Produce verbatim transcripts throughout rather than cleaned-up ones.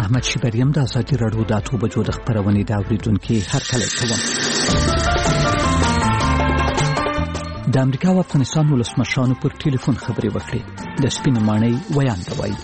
احمد شبریم د ازادي راډیو د اته بجو د خبرونې د اوریدونکو هرکلی کوم. د امریکا او افغانستان ولسمشرانو پر ټلیفون خبرې وکړې. د سپین ماڼۍ ویان دوی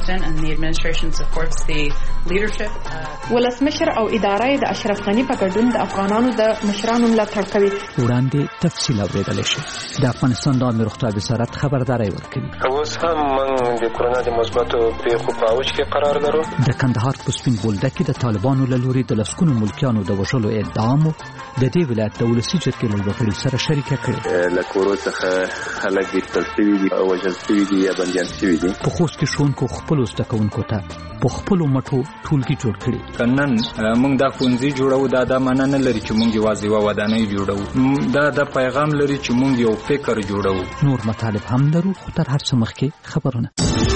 ولسمشر او ادارې د اشرف غنی په ګډون د افغانانو د مشرانو ملاتړ کوي. وړاندې تفصیل اوریدل شي. د افغانستان د عامه روغتیا وزارت خبرداري ورکړي. اوس هم موږ د کرونا د مثبتو پیښو په اوج کې قرار لرو. د کندهار په سپین بولدک کې د طالبانو له لوري د لسکونو ملکیانو د وژلو ادعا مو د دې ولایت د ولسي جرګې له وکیل سره شریکه کړې. له کورو څخه خلک ایستل شوي دي او وژل شوي دي یا بندیان شوي دي. په خوست کې ښوونکو خپلو زده کوونکو ته په خپلو مټو ټولګي جوړ کړي. کنن موږ دا ښوونځي جوړو دا د معنا نه لري چې موږ یوازې یوه ودانۍ جوړو، دا د پیغام لري چې موږ یو فکر جوړو. نور مطالب هم لرو خو تر هر څه مخکې خبرونه.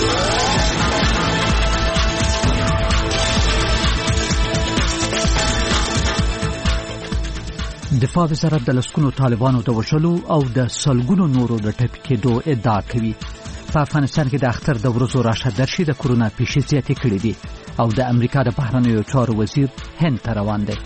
دفاع وزارت د لسکونو طالبانو د وژلو او د سلګونو نورو د ټپي کېدو ادعا کوي. په افغانستان کې د اختر د ورځو راشد درشي د کرونا پیښې زیاتې کړې دي او د امریکا د بهرنیو چارو وزیر هند ته روان دی.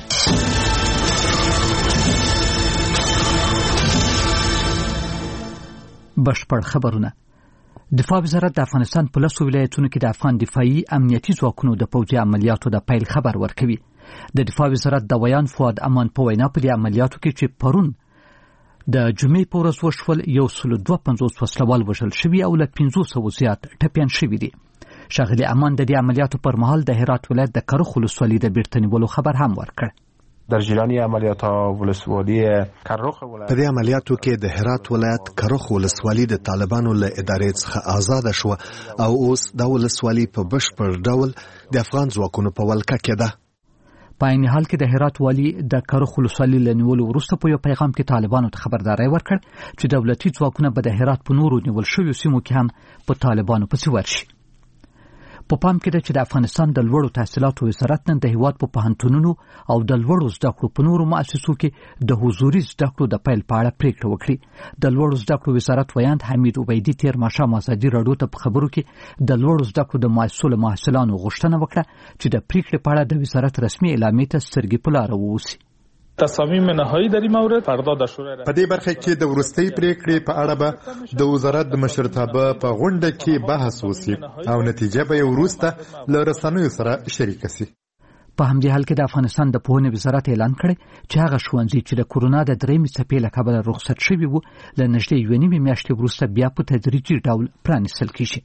بشپړ خبرونه. دفاع وزارت د افغانستان په لسو ولایتونو کې د افغان دفاعي امنیتي ځواکونو د پوځي عملیاتو د پیل خبر ورکوي. د دفاع وزارت د ویان فؤاد امان په وینا په دې عملیاتو کې چې پرون د جمعې په ورځ وشول یو سل دوه پنځوس وسلوال وژل شوي او له پنځو سوو زیات ټپیان شوي دي. ښاغلي امان د دې عملیاتو پر مهال د هرات ولایت د کرخ ولسوالۍ د بیرته نیولو خبر هم ورکړ. در جریان عملیات ولسوالی کرخ ولایت په دې عملیاتو کې د هرات ولایت کرخ ولسوالۍ د طالبانو له ادارې څخه آزاد شو او اوس د ولسوالۍ په بشپړ ډول د افغان ځواکونو په ولکه کې ده. په عین حال کې د هرات والی د کرخ ولسوالۍ له نیولو وروسته په یو پیغام کې طالبانو ته خبرداری ورکړ چې دولتي ځواکونه به د هرات په نورو نیول شویو سیمو کې هم په طالبانو پسې ورشي. په پام کې ده چې د افغانستان د لوړو تحصیلاتو وزارت نن د هیواد په پوهنتونونو او د لوړو زده کړو په نورو مؤسسو کې د حضوري زده کړو د پیل په اړه پریکړه وکړه. د لوړو زده کړو وزارت ویاند حمید عبیدي تیر ماښام ازادي راډیو ته په خبرو کې د لوړو زده کړو د مؤسسو له محصلانو غوښتنه وکړه چې د پریکړې په اړه د وزارت رسمي اعلامیې ته سترګې په لاره ووسي. تصامیم نهایی در این مورد فردا در شورای په دې برخه کې د وروستۍ پریکړې په اړه به د وزارت د مشرتابه په غونډه کې بحث وشي او نتیجه به وروسته له رسنیو سره شریک شي. په همدې حال کې د افغانستان د پوهنې وزارت اعلان کړی چې هغه ښوونځي چې د کرونا د درېیمې څپې له کبله رخصت شوي وو له نږدې یوې نیمې میاشتې وروسته بیا په تدریجي ډول پرانیستل کیږي.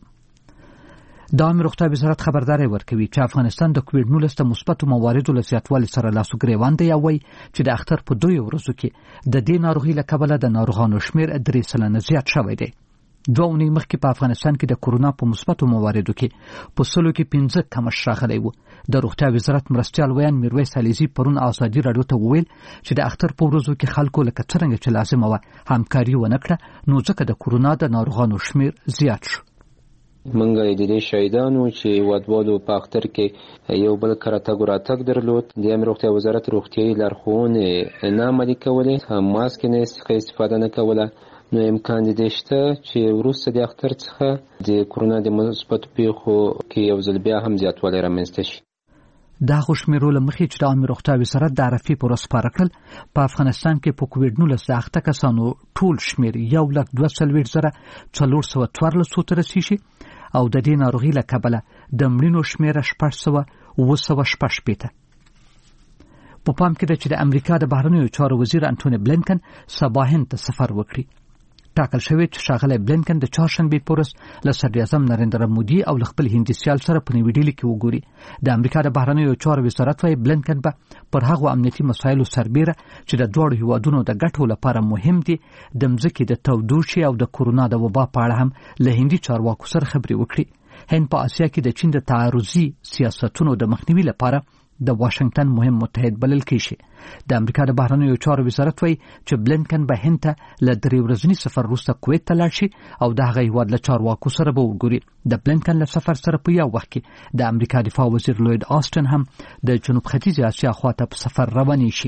د عامه روغتیا وزارت خبرداری ورکوي چې افغانستان د کووډ نولس د مثبتو مواردو له زیاتوالي سره لاس و ګرېوان دی او وایي چې د اختر په دوه ورځو کې د دې ناروغۍ له کبله د ناروغانو شمېر درې سلنه زیات شوی دی. دوه اونۍ مخکې په افغانستان کې د کرونا په مثبتو مواردو کې په سلو کې پنځه کمښت راغلی و. د روغتیا وزارت مرستیال ویان میرویس علیزي پرون ازادي راډیو ته وویل چې د اختر په ورځو کې خلکو لکه څرنګه چې لازمه وه همکاري ونه کړه نو ځکه د کرونا د ناروغانو شمېر زیات شو. منګه د دې شهیدانو چې وادوالو په اختر کې یو بل کراتګ راتګ درلود د امر روغتیا وزارت روغتیايي لارښوونې نه عملي کولې، هم ماسک نه استفاده نه کوله، نو امکان دې شته چې وروسته د اختر څخه د کرونا د مثبت پیښو کې یو ځل بیا هم زیاتوالی رامنځته شي. دا خو شمېرو له مخې چې د عامه روغتیا وزارت د عرفې په ورځ خپاره کړل په افغانستان کې په کووډ نولس د اخته کسانو ټول شمېر یو لک دوه څلوېښت زره څلور سوه څوارلسو ته رسیږي او د دې ناروغۍ له کبله د مړینو شمېره شپږ سوه اوه سوه شپږ شپېته. په پام کې ده چې د امریکا د بهرنیو چارو وزیر انټوني بلینکن سبا هند ته سفر وکړي. ټاکل شوی چې ښاغلی بلینکن د چهارشنبې په ورځ له صدراعظم نریندرا مودي او له خپل هندي سیال سره په نوې ډیلي کې وګوري. د امریکا د بهرنیو چارو وزارت وايي بلینکن به پر هغو امنیتي مسایلو سربیره چې د دواړو هیوادونو د ګټو لپاره مهم دي د مځکې د تودوخې او د کرونا د وبا په اړه هم له هندي چارواکو سره خبرې وکړي. هند په اسیا کې د چین د تعرضي سیاستونو د مخنیوي لپاره د واشنگټن مهم متحد بلل کیږي. د امریکا د بهرنیو چارو وزارت وايي چې بلینکن به هند ته له درې ورځني سفر وروسته کویت ته لاړ شي او د هغه هیواد له چارواکو سره به وګوري. د بلینکن له سفر سره په یو وخت کې د امریکا دفاع وزیر لوید آسټن هم د جنوب ختیځې اسیا خواته په سفر روانې شي.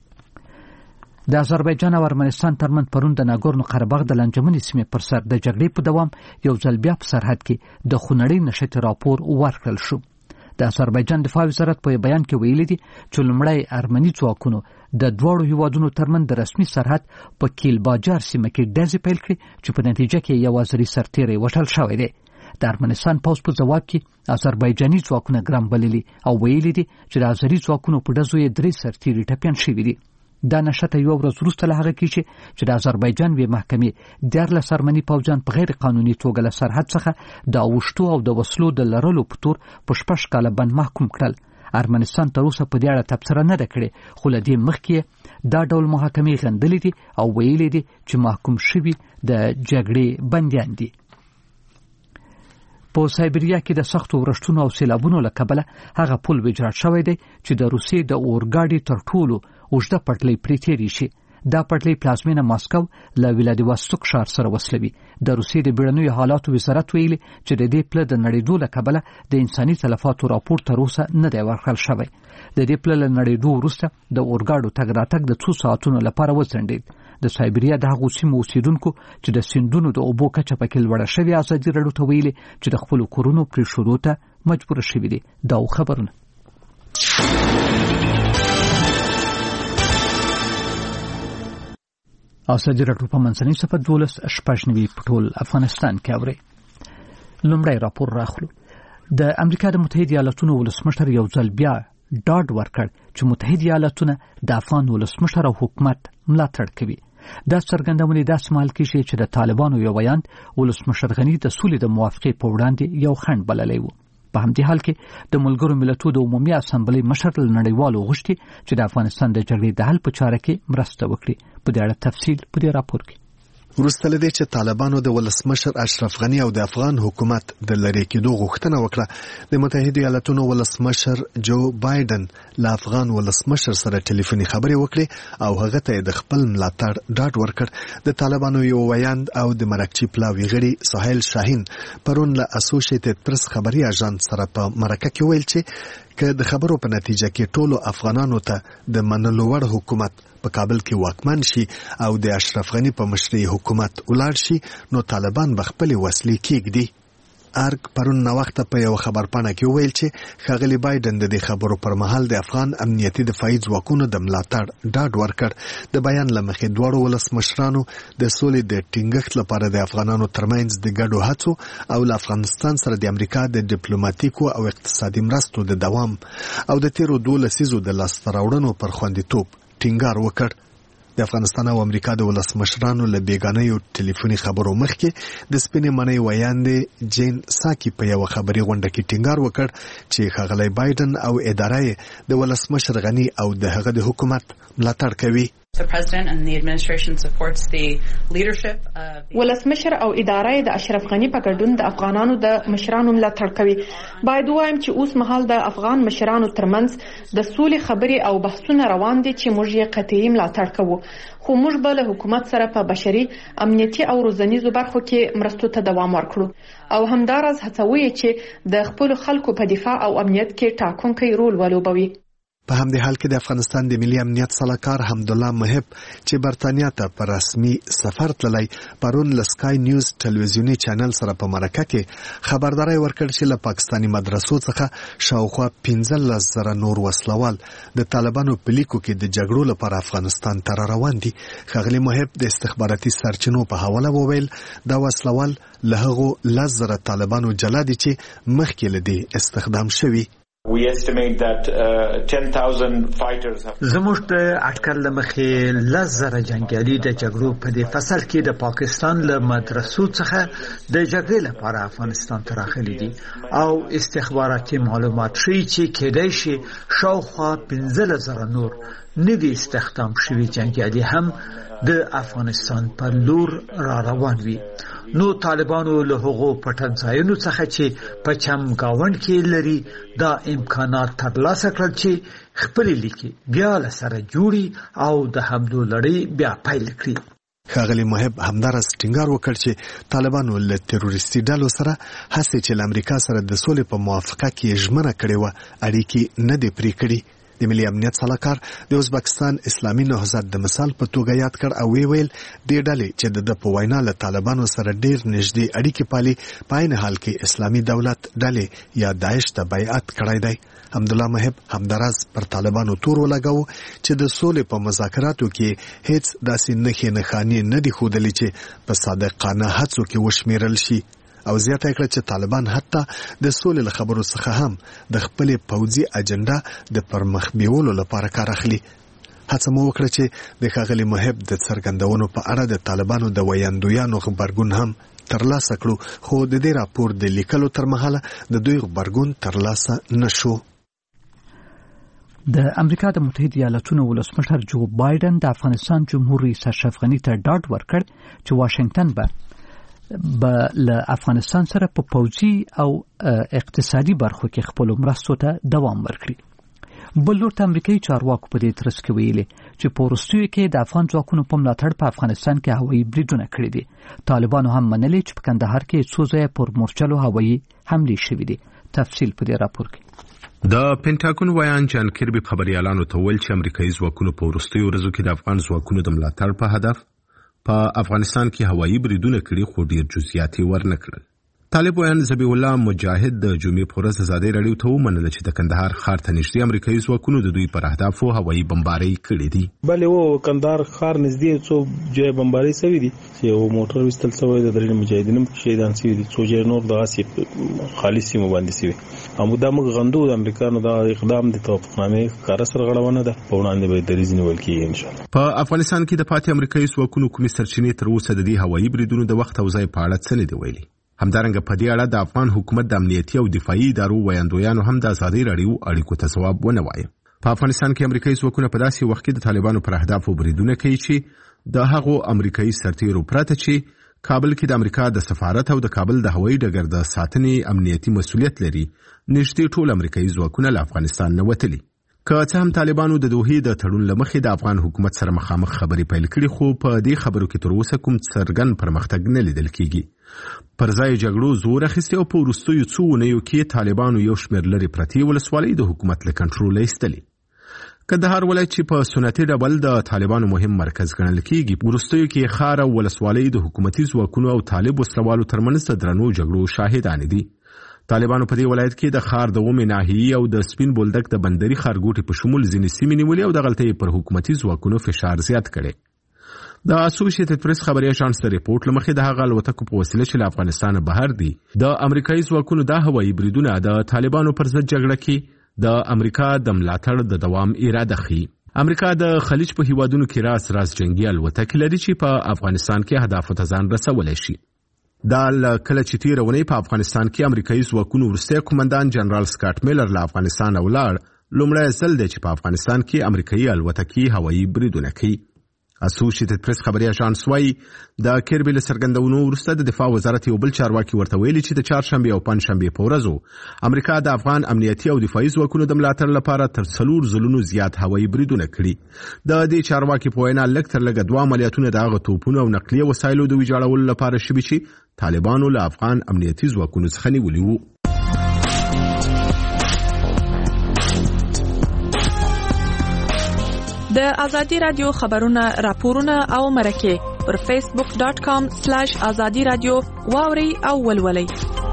د آذربایجان او ارمنستان ترمنځ پرون د ناګورنو قرهباغ د لانجمنې سیمې پر سر د جګړې په دوام یو ځل بیا په سرحد کې د خونړۍ نښتې راپور ورکړل شو. د آذربایجان دفاع وزارت په بیان کې ویلي دي چې لومړی ارمني ځواکونو د دواړو هیوادونو ترمن د رسمي سرحد په کیلباجار سیمه کې ډزې پیل کړې چې په نتیجه کې یو آذري سرتیری وژل شوی دی. د ارمنستان پوځ په ځواب کې آذربایجاني ځواکونه ګرم بللي او ویلي دي چې د آذري ځواکونو په ډزو یې درې سرتیري ټپیان شوي دي. دا نشته یو ورځ وروسته له هغه کې چې د آذربایجان وی محکمې دیارلس ارمني پوځیان په غیر قانوني توګه له سرحد څخه د اوښتو او د وسلو د لرلو په تور په شپږ کاله بند محکوم کړل. ارمنستان تر اوسه په دې اړه تبصره نه ده کړې، خو له دې مخکې دا ډول محاکمې غندلې دي او ویلي دي چې محکوم شوي د جګړې بندیان دي. په سایبریا کې د سختو ورښتونو او سیلابونو له کبله هغه پل ویجاړ شوی دی چې د روسیې د اورګاډي تر ټولو اوږده پټلۍ پرې تېرې شي. دا پټلۍ پلازمینه ماسکو له ولادیواستوک ښار سره وصلوي. د روسیې د بیړنیو حالاتو وزارت ویلي چې د دې پله د نړېدو له کبله د انساني تلفاتو راپور تر اوسه نه دی ورکړل شوی. د دې پله له نړېدو وروسته د اورګاډو تګ راتګ د څو ساعتونو لپاره وځنډېد. د سایبریا د هغو سیمو اوسیدونکو چې د سیندونو د اوبو کچه پکې لوړه شوې ازادي راډیو ته ویلي چې د خپلو کورونو پرېښودو ته مجبوره شوي دي. دا خبرونه ازادي راډیو په منځنۍ صفحه دولس شپږ نوي په ټول افغانستان کې اوري. لومړی راپور راخلو. د امریکا د متحده ایالاتونو ولسمشر یو ځل بیا ډاډ ورکړ چې متحده ایالاتونه د افغان ولسمشر او حکومت ملاتړ کوي. دا څرګندونه داسې مهال کېږي چې د طالبانو یو ویاند ولسمشر غني د سولې د موافقې په وړاندې یو خنډ بللی و. په همدې حال کې د ملګرو ملتونو د عمومي اسامبلې مشر له نړیوالو غوښتي چې د افغانستان د جګړې د حل په چاره کې مرسته وکړي. په دې اړه تفصیل په دې راپور کې. وروسته له دې چې طالبانو د ولسمشر اشرف غني او د افغان حکومت د لری کېدو غوښتنه وکړه، د متحده ایالاتونو ولسمشر جو بایدن له افغان ولسمشر سره ټلیفوني خبرې وکړې او هغه ته د خپل ملاتړ ډاډ ورکړ. د طالبانو یو ویاند او د مرکچی پلاوی غړي سهیل شاهین پرون له اسوسییټډ پریس خبري اژانس سره په مرکه کې ویل چې که د خبرو په نتیجه کې ټولو افغانانو ته د منلو وړ حکومت په کابل کې واکمن شي او د اشرف غني په مشرۍ حکومت ولاړ شي، نو طالبان به خپلې وسلې کېږدي. ارګ پرون ناوخته په یو خبرپاڼه کې ویل چې ښاغلي بایدن د دې خبرو پر مهال د افغان امنیتي دفاعي ځواکونو د ملاتړ ډاډ ورکړ. د بیان له مخې دواړو ولسمشرانو د سولې د ټینګښت لپاره د افغانانو ترمنځ د ګډو هڅو او له افغانستان سره د امریکا د ډیپلوماټیکو او اقتصادي مرستو د دوام او د تیرو دوه لسیزو د لاسته راوړنو پر خوندیتوب ټینګار وکړ. د افغانستان او امریکا د ولسمشرانو له بیګانیو ټلیفوني خبرو مخکې د سپینې مڼۍ ویاندې جین ساکي په یو خبري غونډه کې ټینګار وکړ چې ښاغلی بایدن او اداره یې د ولسمشر غني او د هغه د حکومت ملاتړ کوي. ولسمشر او اداره د اشرف غني په ګډون د افغانانو د مشرانو ملاتړ کوي. باید وایم چې اوس مهال د افغان مشرانو ترمنځ د سولې خبرې او بحثونه روان دي چې موږ یې قطعي ملاتړ کوو، خو موږ به له حکومت سره په بشري، امنیتي او روزنیزو برخو کې مرستو ته دوام ورکړو او همداراز هڅوي چې د خپل خلکو په دفاع او امنیت کې ټاکونکی رول ولوبوي. په همدې حال کې د افغانستان د ملي امنیت سلاکار حمدالله محب چې برتانیا ته په رسمي سفر تللی پرون له سکای نیوز ټلویزیوني چینل سره په مرکه کې خبرداري ورکړ چې له پاکستاني مدرسو څخه شاوخوا پنځلس زره نور وسلوال د طالبانو په لیکو کې د جګړو لپاره افغانستان ته روان دي. ښاغلي محب د استخباراتي سرچینو په حواله وویل دا وسلوال له هغو لس زره طالبانو جلا دي چې مخکې له دې استخدام شوي. زموږ د اټکل له مخې لس زره جنګیالي د جګړو په دې فصل کې د پاکستان له مدرسو څخه د جګړې لپاره افغانستان ته راغلي دي او استخباراتي معلومات ښیي چې کېدای شي شاوخوا پنځلس زره نور نوي استخدام شوي جنګیالي هم د افغانستان پر لور را روان وي. نو طالبانو له هغو پټن ځایونو څخه چې په چمګاونډ کې لري دا امکانات ترلاسه کړل چې خپل لیکي بیا له سره جوړي او د حملو لړۍ بیا پیل کړي. ښاغلي محب همداراز ټینګار وکړ چې طالبانو له تروریستي ډلو سره هڅې چې له امریکا سره د سولې په موافقه کې ژمنه کړې وه اړیکې نه دي پرې کړي. د ملي امنیت سلاکار د ازبکستان اسلامي نهضت د مثال په توګه یاد کړ او وی ویل د ډلې چې د په وینا له طالبانو سره ډیر نږدې اړیکې پالي په عین حال کې اسلامي دولت ډلې یا داعش ته بیعت کړی دی. حمدالله محب همداراز پر طالبانو تور ولګاو چې د سولې په مذاکراتو کې هیڅ داسې نښې نښانې نه دي ښودلې چې په صادقانه هڅو کې وشمیرل شي او زیاته کړه چې طالبان حتی د سولې له خبرو څخه هم د خپل پوځي اجنډا د پرمخ بیولو لپاره کار اخلي. هڅه مو وکړه چې د ښاغلي محب د څرګندونو په اړه د طالبانو د ویاندویانو خبرګون هم ترلاسه کړو، خو د دې راپور د لیکلو تر مهاله د دوی خبرګون ترلاسه نشو. د امریکا د متحده ایالاتونو ولسمشر جو بایدن د افغانستان جمهور رئیس اشرف غني ته ډاډ ورکړ چې واشنگټن به به له افغانستان سره په پوځي او اقتصادي برخو کې خپل مرستو ته دوام ورکړي. بل لور ته امریکایي چارواکو په دې ترڅ کې ویلي چې په وروستیو کې د افغان ځواکونو په ملاتړ په افغانستان کې هوایي بریدونه کړي دي. طالبانو هم منلي چې په کندهار کې څو ځایه پر مورچلو هوایي حملې شوې دي. تفصیل په دې راپور کې. د پینټاګون ویان جان کربي خبريالانو ته ویل چې امریکایي ځواکونو په وروستیو ورځو کې د افغان ځواکونو د ملاتړ په هدف په افغانستان کې هوایي بریدونه کړي، خو ډیر جزئیات ورنه کړل. طالب ویان ذبیح الله مجاهد د جمعې په ورځ ازادي راډیو ته ومنله چې د کندهار ښار ته نږدې امریکایي ځواکونو د دوی پر اهدافو هوایي بمبارۍ کړې دي. بلې و کندهار ښار نږدې څو ځای بمبارۍ شوې دي چې یو موټر وستل شوی د درې مجاهدینو شهیدان شوي دي، څو ځای نور دغه سي خالص سیمه باندې شوي. همو دا موږ غندو د امریکانو دا اقدام د توافقنامې ښکاره سرغړونه ده، په وړاندې به دریځ نیول کېږي ان شاء الله. په افغانستان کې د پاتې امریکایي ځواکونو کومې سرچینې تر اوسه د دې هوایي بریدونو د وخت او ځای په اړه څه نه دي ویلي. همدارنګه په دې اړه د افغان حکومت د امنیتي او دفاعي ادارو ویاندویانو هم د ازادي راډیو اړیکو ته ځواب ونه وایي. په افغانستان کې امریکایي ځواکونه په داسې وخت کې د طالبانو پر اهدافو بریدونه کوي چې د هغو امریکایي سرتیرو پرته چې کابل کې د امریکا د سفارت او د کابل د هوایي ډګر د ساتنې امنیتي مسؤلیت لري، نږدې ټول امریکایي ځواکونه له افغانستان نه وتلي. که څه هم طالبانو د دوحې د تړون له مخې د افغان حکومت سره مخامخ خبرې پیل کړي، خو په دې خبرو کې تر اوسه کوم څرګند پرمختګ نه لیدل کېږي. پر ځای جګړو زور اخیستی او په وروستیو څو اونیو کې طالبانو یو شمېر لرې پرتې ولسوالۍ د حکومت له کنټروله ایستلې. کندهار ولایت چې په سنتي ډول د طالبانو مهم مرکز ګڼل کېږي، په وروستیو کې ښار او ولسوالۍ د حکومتي ځواکونو او طالب وسلوالو ترمنځ د درنو جګړو شاهدان دي. طالبانو په دې ولایت کې د ښار د اومې ناحیې او د سپین بولدک د بندري ښارګوټي په شمول ځینې سیمې نیولې او دغلته یې پر حکومتي ځواکونو فشار زیات کړی. د اسوسییټډ پریس خبري اژانس د ریپورت له مخې د هغه الوتکو په وسیله چې له افغانستانه بهر دي د امریکایي ځواکونو د هوایي بریدونه د طالبانو پر ضد جګړه کې د امریکا د ملاتړ د دوام اراده ښيي. امریکا د خلیج په هیوادونو کې راز راز جنگي الوتکې لري چې په افغانستان کې هدف ته ځان رسولی شي. دا کله چې تیره اونۍ په افغانستان کې امریکایي ځواکونو وروستی قومندان جنرال سکاټ میلر له افغانستانه ولاړ، لومړی ځل دی چې په افغانستان کې امریکایي الوتکې هوایي بریدونه کوي. اسوسییټډ پریس خبري اژانس وايي د کربي له څرګندونو وروسته د دفاع وزارت یو بل چارواکي ورته ویلي چې د چهارشنبې او پنجشنبې په ورځو امریکا د افغان امنیتي او دفاعي ځواکونو د ملاتړ لپاره تر څلور ځلونو زیات هوایي بریدونه کړي. د دې چارواکي په وینا لږ تر لږه دوه عملیاتونه د هغه توپونو او نقلیه وسایلو د ویجاړولو لپاره شوي چې طالبانو له افغان امنیتي ځواکونو څخه نیولي وو. د ازادي رادیو خبرونه، راپورونه او مرکه پر فیسبوک ډاټ کام سلیش ازادي رادیو واوري او ولولي.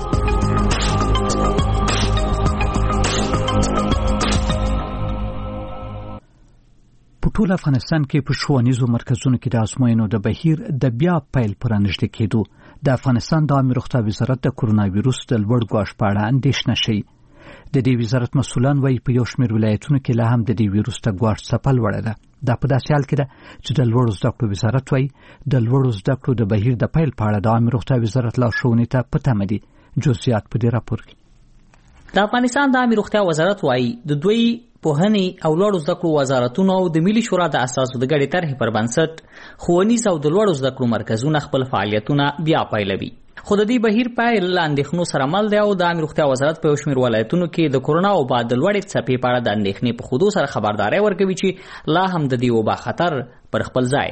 په ټول افغانستان کې په ښوونیزو مرکزونو کې د ازموینو د بهیر د بیا پیل پرانیږدې کېدو د افغانستان د عامه روغتیا وزارت د کرونا ویروس د لوړ ګواښ په اړه اندېښنه شوي. د دې وزارت مسؤلان وايي په یو شمېر ولایتونو کې لا هم د دې ویروس ته ګواښ څپه لوړه ده. دا په داسې حال کې ده چې د لوړو زده کړو وزارت وايي د لوړو زده کړو د بهیر د پیل په اړه د عامه روغتیا وزارت لارښوونې ته په تمه دي. جزئیات په دې راپور کې. د افغانستان د عامه روغتیا وزارت وايي د دوی پوهنې او لوړو زده کړو وزارتونو او د ملي شورا د اساسو د ګډې طرحې پر بنسټ ښوونیز او د لوړو زده کړو مرکزونه خپل فعالیتونه بیا پیلوي. خو د دې بهیر پیل لاندېخنو سره مل دی او د عامه روغتیا وزارت په شمیر ولایتونو کې د کورونا او بعد د لوړې څپې په اړه د اندېښنې په خودو سره خبرداري ورکوي چې لا هم د دې وبا خطر پر خپل ځای دی.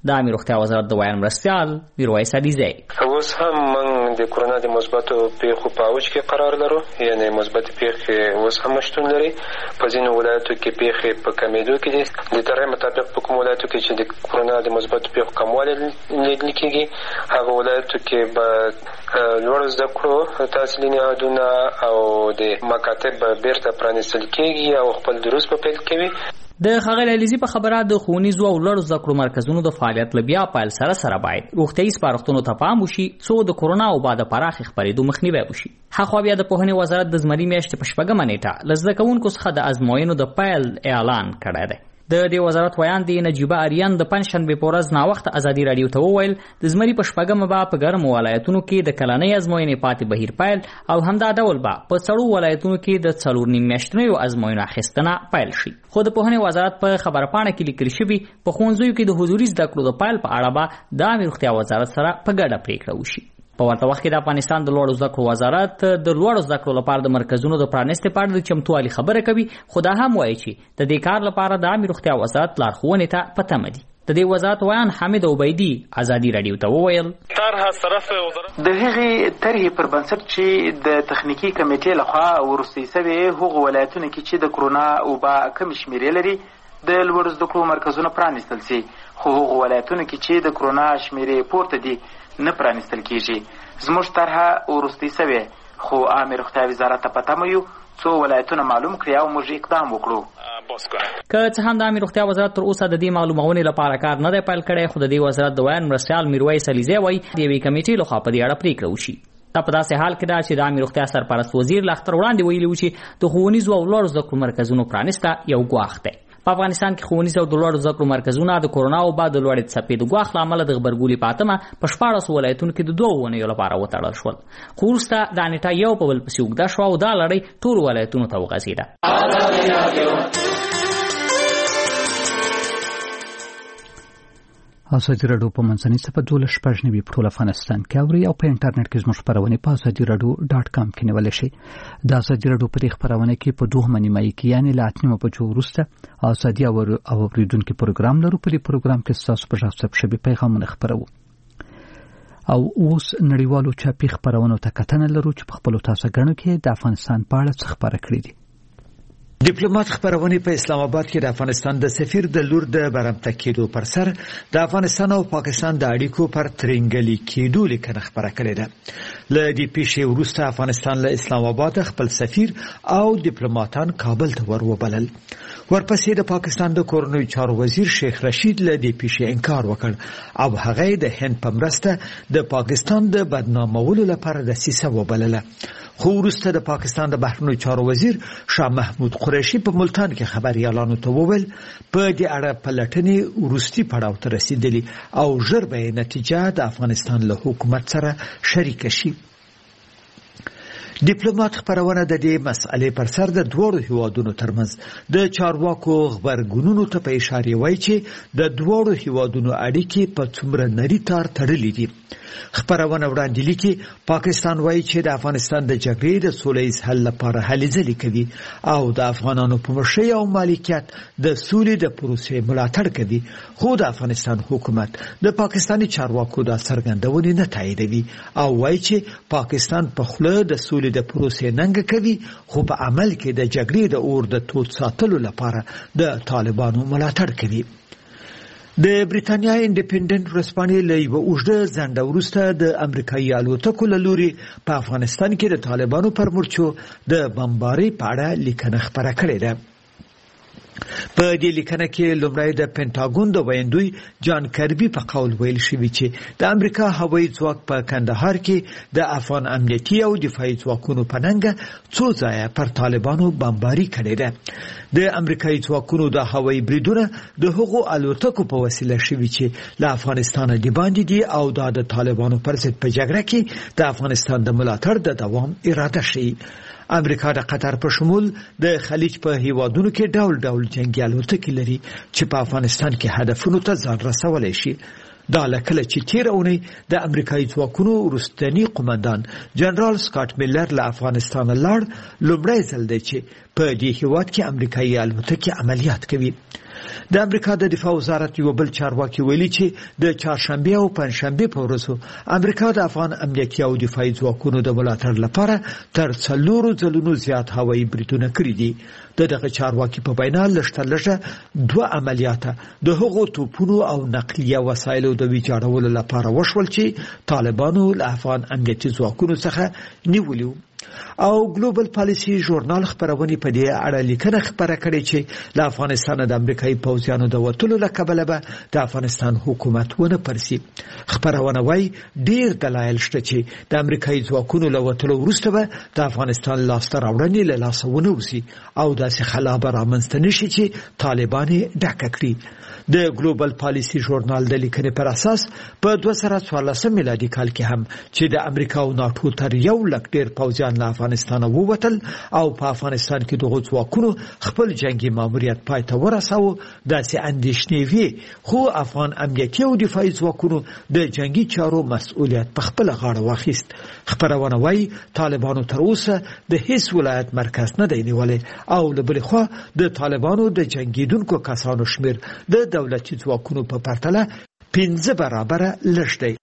د عامه روغتیا وزارت د ویان مرستیال میرویس علیزی اوس هم موږ د کرونا د مثبتو پیښو په اوج کې قرار لرو، یعنی مثبت پیښې اوس هم شتون لري. په ځینو ولایتو کې پیښې په کمیدو کې دي. د طرح مطابق په کوم ولایتو کې چې د کرونا د مثبتو پیښو کموالی لیدل کېږي، هغه ولایتو کې به لوړ زده کړو تحصیلي نهادونه او د مکاتب بیرته پرانیستل کېږي او خپل دروس په پیل کوي. د ښاغلي علیزي په خبره د ښوونیزو او لوړو زده کړو مرکزونو د فعالیت له بیا پیل سره سره باید روغتیايي سپارښتنو ته پام وشي څو د کرونا وبا د پراخې خپرېدو مخنیوی وشي. هاخوا بیا د پوهنې وزارت د زمري میاشتې په شپږمه نیټه له زده کوونکو څخه د ازموینو د پیل اعلان کړی دی. د دې وزارت ویان دی نجیبه اریان د پنځشنبې په ورځ ناوخته ازادي رادیو ته وویل د زمري په شپږمه به په ګرمو ولایتونو کې د کلنۍ ازموینې پاتې بهیر پیل او همدا ډول به په سړو ولایتونو کې د څلور نیم میاشتنیو ازموینو اخیستنه پیل شي. خو د پوهنې وزارت په خبرپاڼه کې لیکل شوي په ښوونځیو کې د حضوري زده کړو د پیل په اړه به د عامه روغتیا وزارت سره په ګډه پریکړه وشي. په ورته وخت کې د افغانستان د لوړو زده کړو وزارت د لوړو زده کړو لپاره د مرکزونو د پرانیستې په اړه د چمتووالي خبره کوي، خو دا هم وایي چې د دې کار لپاره د عامه روغتیا وزارت لارښوونې ته په تمه دي. د دې وزارت ویان حامد عبیدي ازادي رادیو ته وویل د هغې طرحې پر بنسټ چې د تخنیکي کمیټې لخوا وروستۍ سوې هغو ولایتونو کې چې د کرونا وبا کمې شمېرې لري د لوړو زده کړو مرکزونه پرانیستل سي، خو هغو ولایتونو کې چې د کرونا شمېرې پورته دي نه پرانیستل کیږي. زموږ طرحه وروستۍ سوې خو عامه روغتیا وزارت ته په تمه یو څو ولایتونه معلوم کړي او موږ اقدام وکړو. که څه هم د عامه روغتیا وزارت تر اوسه د دې معلومونې لپاره کار نه دی پیل کړی، خو د دې وزارت د ویان مرستیال میرویس علیزی وایي د یوې کمیټې لخوا په دې اړه پریکړه وشي. دا په داسې حال کې ده چې د عامه روغتیا سرپرست وزیر له اختر وړاندې ویلي و چې د ښوونیزو او لوړو زده کړو مرکزونو پرانیسته یو ګواښ دی. په افغانستان کې ښوونیز او د لوړو زده کړو مرکزونه د کرونا وبا د لوړې څپې د ګواښ له امله د غبرګولي په اتمه په شپاړسو ولایتونو کې د دوو اونیو لپاره وتړل شول، خو وروسته دا نیټه یو په بل پسې اوږده شوه او دا لړۍ ټولو ولایتونو ته وغځېده. ازادي راډیو په منځنۍ صفحه دولس شپږ نوي په ټول افغانستان کې اوري او په انټرنیټ کې زموږ خپرونې په ازادي راډیو ډاټ کام کې نیولی شئ. د ازادي راډیو په دې خپرونه کې په دوه نیمایي کې یعنې له اته نیمو بجو وروسته ازادي او اورېدونکي پروګرام لرو. په دې پروګرام کې ستاسو په غږ ثبت شوي پیغامونه خپروو او اوس نړیوالو چاپي خپرونو ته کتنه لرو چې په خپلو تازه ګڼو کې د افغانستان په اړه څه خپاره کړي دي. ډیپلوماټ خبرونه په اسلام آباد کې د افغانستان د سفیر د لور د برمته کېدو پر سر د افغانستان او پاکستان د اړیکو پر ترنګلي کېدو لیکنه خبره کړې ده. ل دې پیښې وروسته افغانستان له اسلام آباد خپل سفیر او ډیپلوماټان کابل ته ورولل. ورپسې د پاکستان د کورنیو چارو وزیر شیخ رشید له دې پیښې انکار وکړ او هغه د هند په مرسته د پاکستان د بدنامولو لپاره دسیسه وبلله. خو وروسته د پاکستان د بهرنیو چارو وزیر شاه محمود قریشي په ملتان کې خبريالانو ته وویل په دې اړه پلټنې وروستي پړاو ته رسیدلي او ژر به نتیجه د افغانستان له حکومت سره شریک شي. ډیپلوماټ خبرونه د دې مسئلې پر سر د دوه هیوادونو ترمنځ د چارواکو خبرګونونو ته په اشاره وایي چې د دوه هیوادونو اړیکې په څومره نری تار تړلې دي. خبرونه وړاندې لیکي پاکستان وایي چې د افغانستان د جګړې د سولهییز حل لپاره هلې ځلې کوي او د افغانانو په مشرۍ او مالکیت د سولې د پروسې ملاتړ کوي، خو د افغانستان حکومت د پاکستاني چارواکو د څرګندونې نه تاییدوي او وایي چې پاکستان په خوله د سولې د پروسې ننګ کوي، خو په عمل کې د جګړې د اور د تود ساتلو لپاره د طالبانو ملاتړ کوي. د بریتانیا انډیپندنت ورځپاڼې له یوه اوږده ځنډه وروسته د امریکایي الوتکو له لوري په افغانستان کې د طالبانو پر مورچو د بمبارۍ په اړه لیکنه خپره کړې ده. په دې لیکنه کې لومړی د پینټاګون د ویندوی جان کربي په قول ویل شوی چې د امریکا هوایي ځواک په کندهار کې د افغان امنیتي او دفاعي ځواکونو په ننګه څو ځایه پر طالبانو بمباري کړې ده. د امریکایي ځواکونو د هوایي بریدونه د هغو الوتکو په وسیله شوي چې له افغانستان د باندې دي او دا د طالبانو پر ضد په جګړه کې د افغانستان د ملاتړ د دوام اراده شي. امریکا د قطر په شمول د خلیج په هیوادونو کې ډول ډول جنگي الوتکې لري چې په افغانستان کې هدفونو ته ځان رسولی شي. دا لکه چې تیر اونۍ د امریکایي ځواکونو وروستنی قومندان جنرال سکاټ میلر له افغانستان لاړ، لومړی ځل دی چې په دې هیواد کې امریکایي الوتکې عملیات کوي. د امریکا د دفاع وزارت یو بل چارواکي ویلي چې د چهارشنبه او پنځشنبه په ورځو امریکا د افغان امنیتي او دفاعي ځواکونو د ملاتړ لپاره تر څلورو ځلونو زیات هوایي بریدونه کړي دي. د دغه چارواکي په وینا لږ لږه دوه عملیات د هغو توپونو او نقلیه وسایلو د ویجاړولو لپاره وشول چې طالبانو له افغان امنیتي ځواکونو څخه نیولي. او ګلوبل پالیسی ژورنال خبرونه په دې اړه لیکنه خبره کړې چې له افغانستان د امریکایي پوځیانو د وټلو له کبله به د افغانستان حکومت ونه پرسي. خبرونه وايي ډیر دلایل شته چې د امریکایي ځواکونو له وټلو وروسته به د افغانستان لاسته راوړنې له لاسه ونوځي او داسې خلا به رامنځته نشي چې طالبان یې ډکه کړي. د ګلوبل پالیسی ژورنال د لیکنې پر اساس په دوه زره څوارلسم میلادي کال کې هم چې د امریکا او ناتو تر یو لک ډیر پوځیان له افغانستان ووتل او په افغانستان کې دغه ځواکونو خپل جنگي ماموریت پای ته ورساوه، داسې اندېښنې وي، خو افغان امنیتي او دفاعي ځواکونو د جنگي چارو مسؤلیت په خپل غاړه واخیست. خبرونه وايي طالبانو تر اوسه د هیڅ ولایت مرکز نه دی نیولی او له بلې خوا د طالبانو د جنگیدونکو کسانو شمیر د دولتي ځواکونو په پرتله پنځه برابره لږ دی.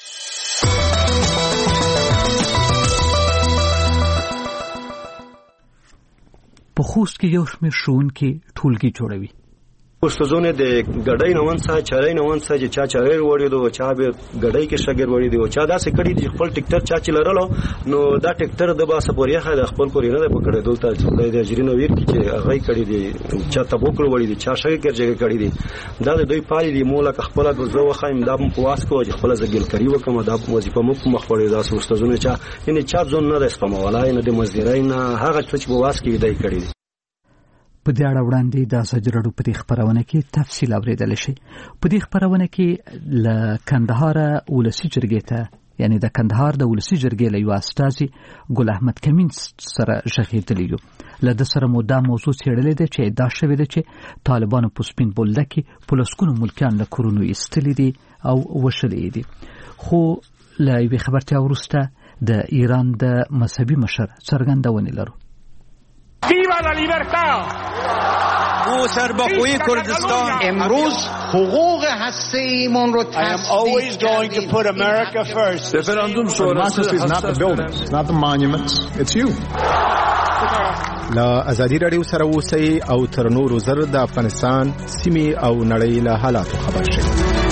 په خوست کې یو شمېر ښوونکي ټولګي جوړوي. استادونه د ګډای نوون سره چارای نوون سره چې چا چارای وړي دو چا به ګډای کې شګر وړي دی او چا داسې کړي دی خپل ټیکټر چا چې لرلو نو دا ټیکټر د باسه پوریا خل خپل کوري نه پکړې دلته د اجرینو ویر کې چې هغه کړي دی چا تبوکل وړي دی چا شګر کې کړي دی دا د دوی پالي دی مولا خپل د زو خایم دا په واس کو خپل زګل کړي وکم دا وظیفه مو په مخ وړي دا استادونه چا یعنی چا ځون نه د سپمولای نه د مزدورای نه هغه چې په واس کې دی کړي. په دې اړه وړاندې د سجرړو په دې خبرونه کې تفصیل اوریدل شي. په دې خبرونه کې ل کندهار ولسی جرګې ته یعنی د کندهار د ولسی جرګې له یو استازي ګل احمد کمین سره ژغېدلی یو. له د سره مو دا موضوع څېړلې ده چې ادعا شوې ده چې طالبانو په سپین بولده کې په لسګونو ملکیان له کورونو ایستلي دي او وشلي دي. خو له یوې خبرتیا وروسته د ایران د مذهبي مشر څرګندونې لرو. Viva la libertad! او سربخوی کردستان امروز حقوق هسته‌ایمان رو I am always going to put America first. Referendum sonrası is not the buildings, it's not the monuments, it's you. لا ازادي رادیو سره اوسئ او تر نورو زر د افغانستان سیمې او نړۍ له حالاتو خبر شئ.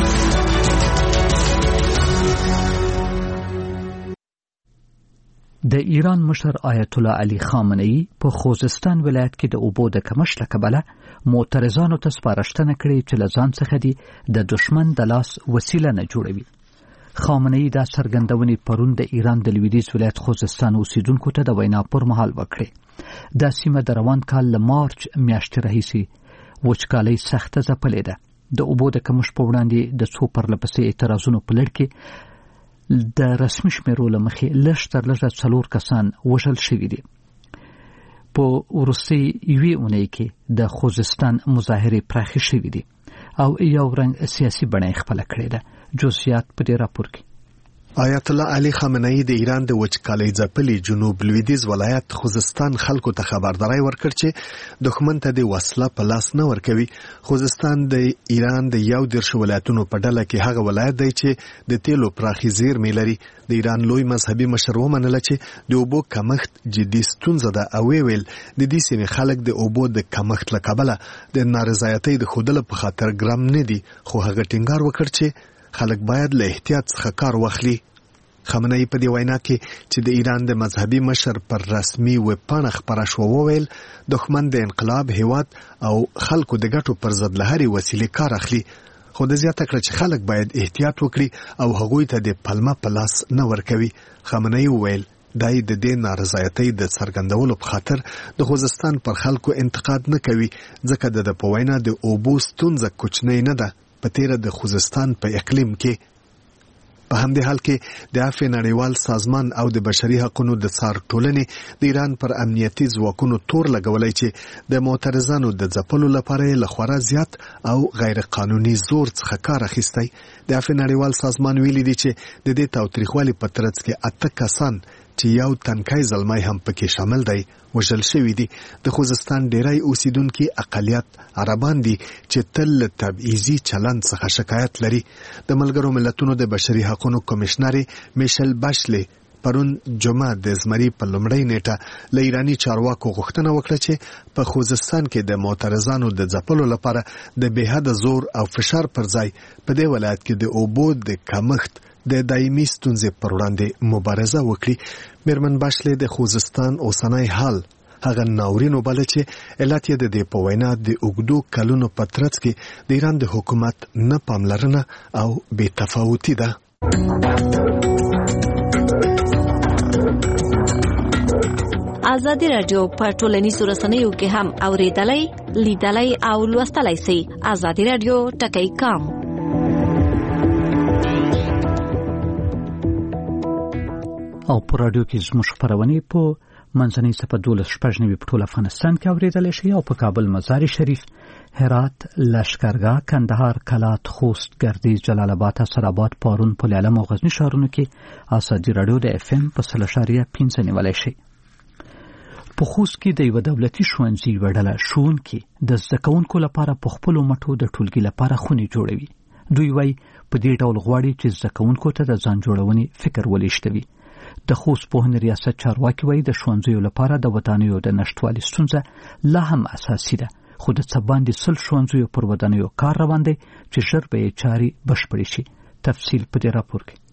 د ایران مشر آیت الله علي خامنه‌ای په خوزستان ولایت کې د اوبو د کمښت له کبله معترضانو ته سپارښتنه کړې چې له ځان څخه دې د دشمن د لاس وسیله نه جوړوي. خامنه‌ای دا څرګندونې پرون د ایران د لویدیځ ولایت خوزستان اوسیدونکو ته د وینا پر مهال وکړې. دا سیمه د روان کال له مارچ میاشتې راهیسې وچکالۍ سخته ځپلې ده. د اوبو د کمښت په وړاندې د څو پرلپسې اعتراضونو په لړ کې د رسمي شمیرو له مخې لږ تر لږه څلور کسان وژل شوي دي. په وروستۍ یوې اونۍ کې د خوزستان مظاهرې پراخې شوي دي او یو رنګ سیاسي بڼه یې خپله کړې ده. جزئیات په دې راپور کې. آیت الله علي خامنه‌ای د ایران د وچکالۍ ځپلي جنوب لویدیځ ولایت خوزستان خلکو ته خبرداري ورکړ چې دښمن ته د وسله په لاس نه ورکوي. خوزستان د ایران د یو دېرش ولایتونو په ډله کې هغه ولایت دی چې د تیلو پراخي زیرمې لري. د ایران لوی مذهبي مشر ومنله چې د اوبو کمښت جدي ستونزه ده او ویل د دې سیمې خلک د اوبو د کمښت له کبله د نارضایتۍ د ښودلو په خاطر ګرم نه دي، خو هغه ټینګار وکړ چې خلک باید له احتیاط څخه کار واخلي. خامنه‌ای په دې وینا کې چې د ایران د مذهبي مشر پر رسمي ویب پاڼه خبره شوه وویل دښمن د انقلاب هیواد او خلکو د ګټو پر ضد له هرې وسیلې کار اخلي، خو د زیاته کړه چې خلک باید احتیاط وکړي او هغوی ته د پلمه په لاس نه ورکوي. خامنه‌ای وویل دای د دې نارضایتۍ د څرګندولو په خاطر د خوزستان پر خلکو انتقاد نه کوي، ځکه د په وینا د اوبو ستونزه کوچنۍ نه ده په تیره د خوزستان په اقلیم کې. په همدې حال کې د عفو نړیوال سازمان او د بشري حقوقو د څار ټولنې د ایران پر امنیتي ځواکونو تور لګولای چې د معترضانو د ځپلو لپاره له خورا زیات او غیر قانوني زور څخه کار اخیستی. د عفو نړیوال سازمان ویلي دی چې د دې تاوتریخوالي په ترڅ کې اته کسان چې یو تنکای زلمی هم پکې شامل دی وژل شوی دی. د خوزستان ډیری اوسیدونکي اقلیت عربان دي چې تل تبعیضي چلند څخه شکایت لري. د ملګرو ملتونو د بشري حقوقو کمشنر میشل باشلي پرون جمعه د زمري په لومړۍ نیټه له ایراني چارواکو غوښتنه وکړه چې په خوزستان کې د معترضانو د ځپلو لپاره د بېحده زور او فشار پر ځای په دې ولایت کې د اوبو د کمښت د دایمي ستونزې پر وړاندې مبارزه وکړي. میرمن باشلي د خوزستان اوسنی حال هغه ناورین وباله چې علت یې د دې په وینا د اوږدو کلونو په ترڅ کې د ایران د حکومت نه پاملرنه او بې تفاوتي ده. ازادي رادیو په ټولنیزو رسنیو کې هم اوریدلای، لیدلای او لوستلای شئ. ازادي رادیو ټکی کام. او په رادیو کې زموږ خپرونې په منځنۍ صفحه دولس شپږ نوي په ټول افغانستان کې اوریدلای شئ او په کابل، مزار شریف، هرات، لشکرګاه، کندهار، کلات، خوست، ګردیز، جلال آباد، اسراباد، پارون، پلعلم او غزنی ښارونو کې ازادي رادیو د اف ام په سل اشاریه پنځه نیولای شئ. په خوست کې د یو دولتي ښوونځي یوه ډله ښوونکي د زده کوونکو لپاره په خپلو مټو د ټولګي لپاره خونې جوړوي. دوی وایي په دې ډول غواړي چې زده کوونکو ته د ځان جوړونې فکر ولېږدوي. د خوست پوهنې ریاست چارواکي وایي د ښوونځیو لپاره د ودانیو د نشتوالي ستونزه لا هم اساسي ده، خو د څه باندې سل ښوونځیو پر ودانیو کار روان دی چې ژر به یې چارې بشپړې شي. تفصیل په دې راپور کې.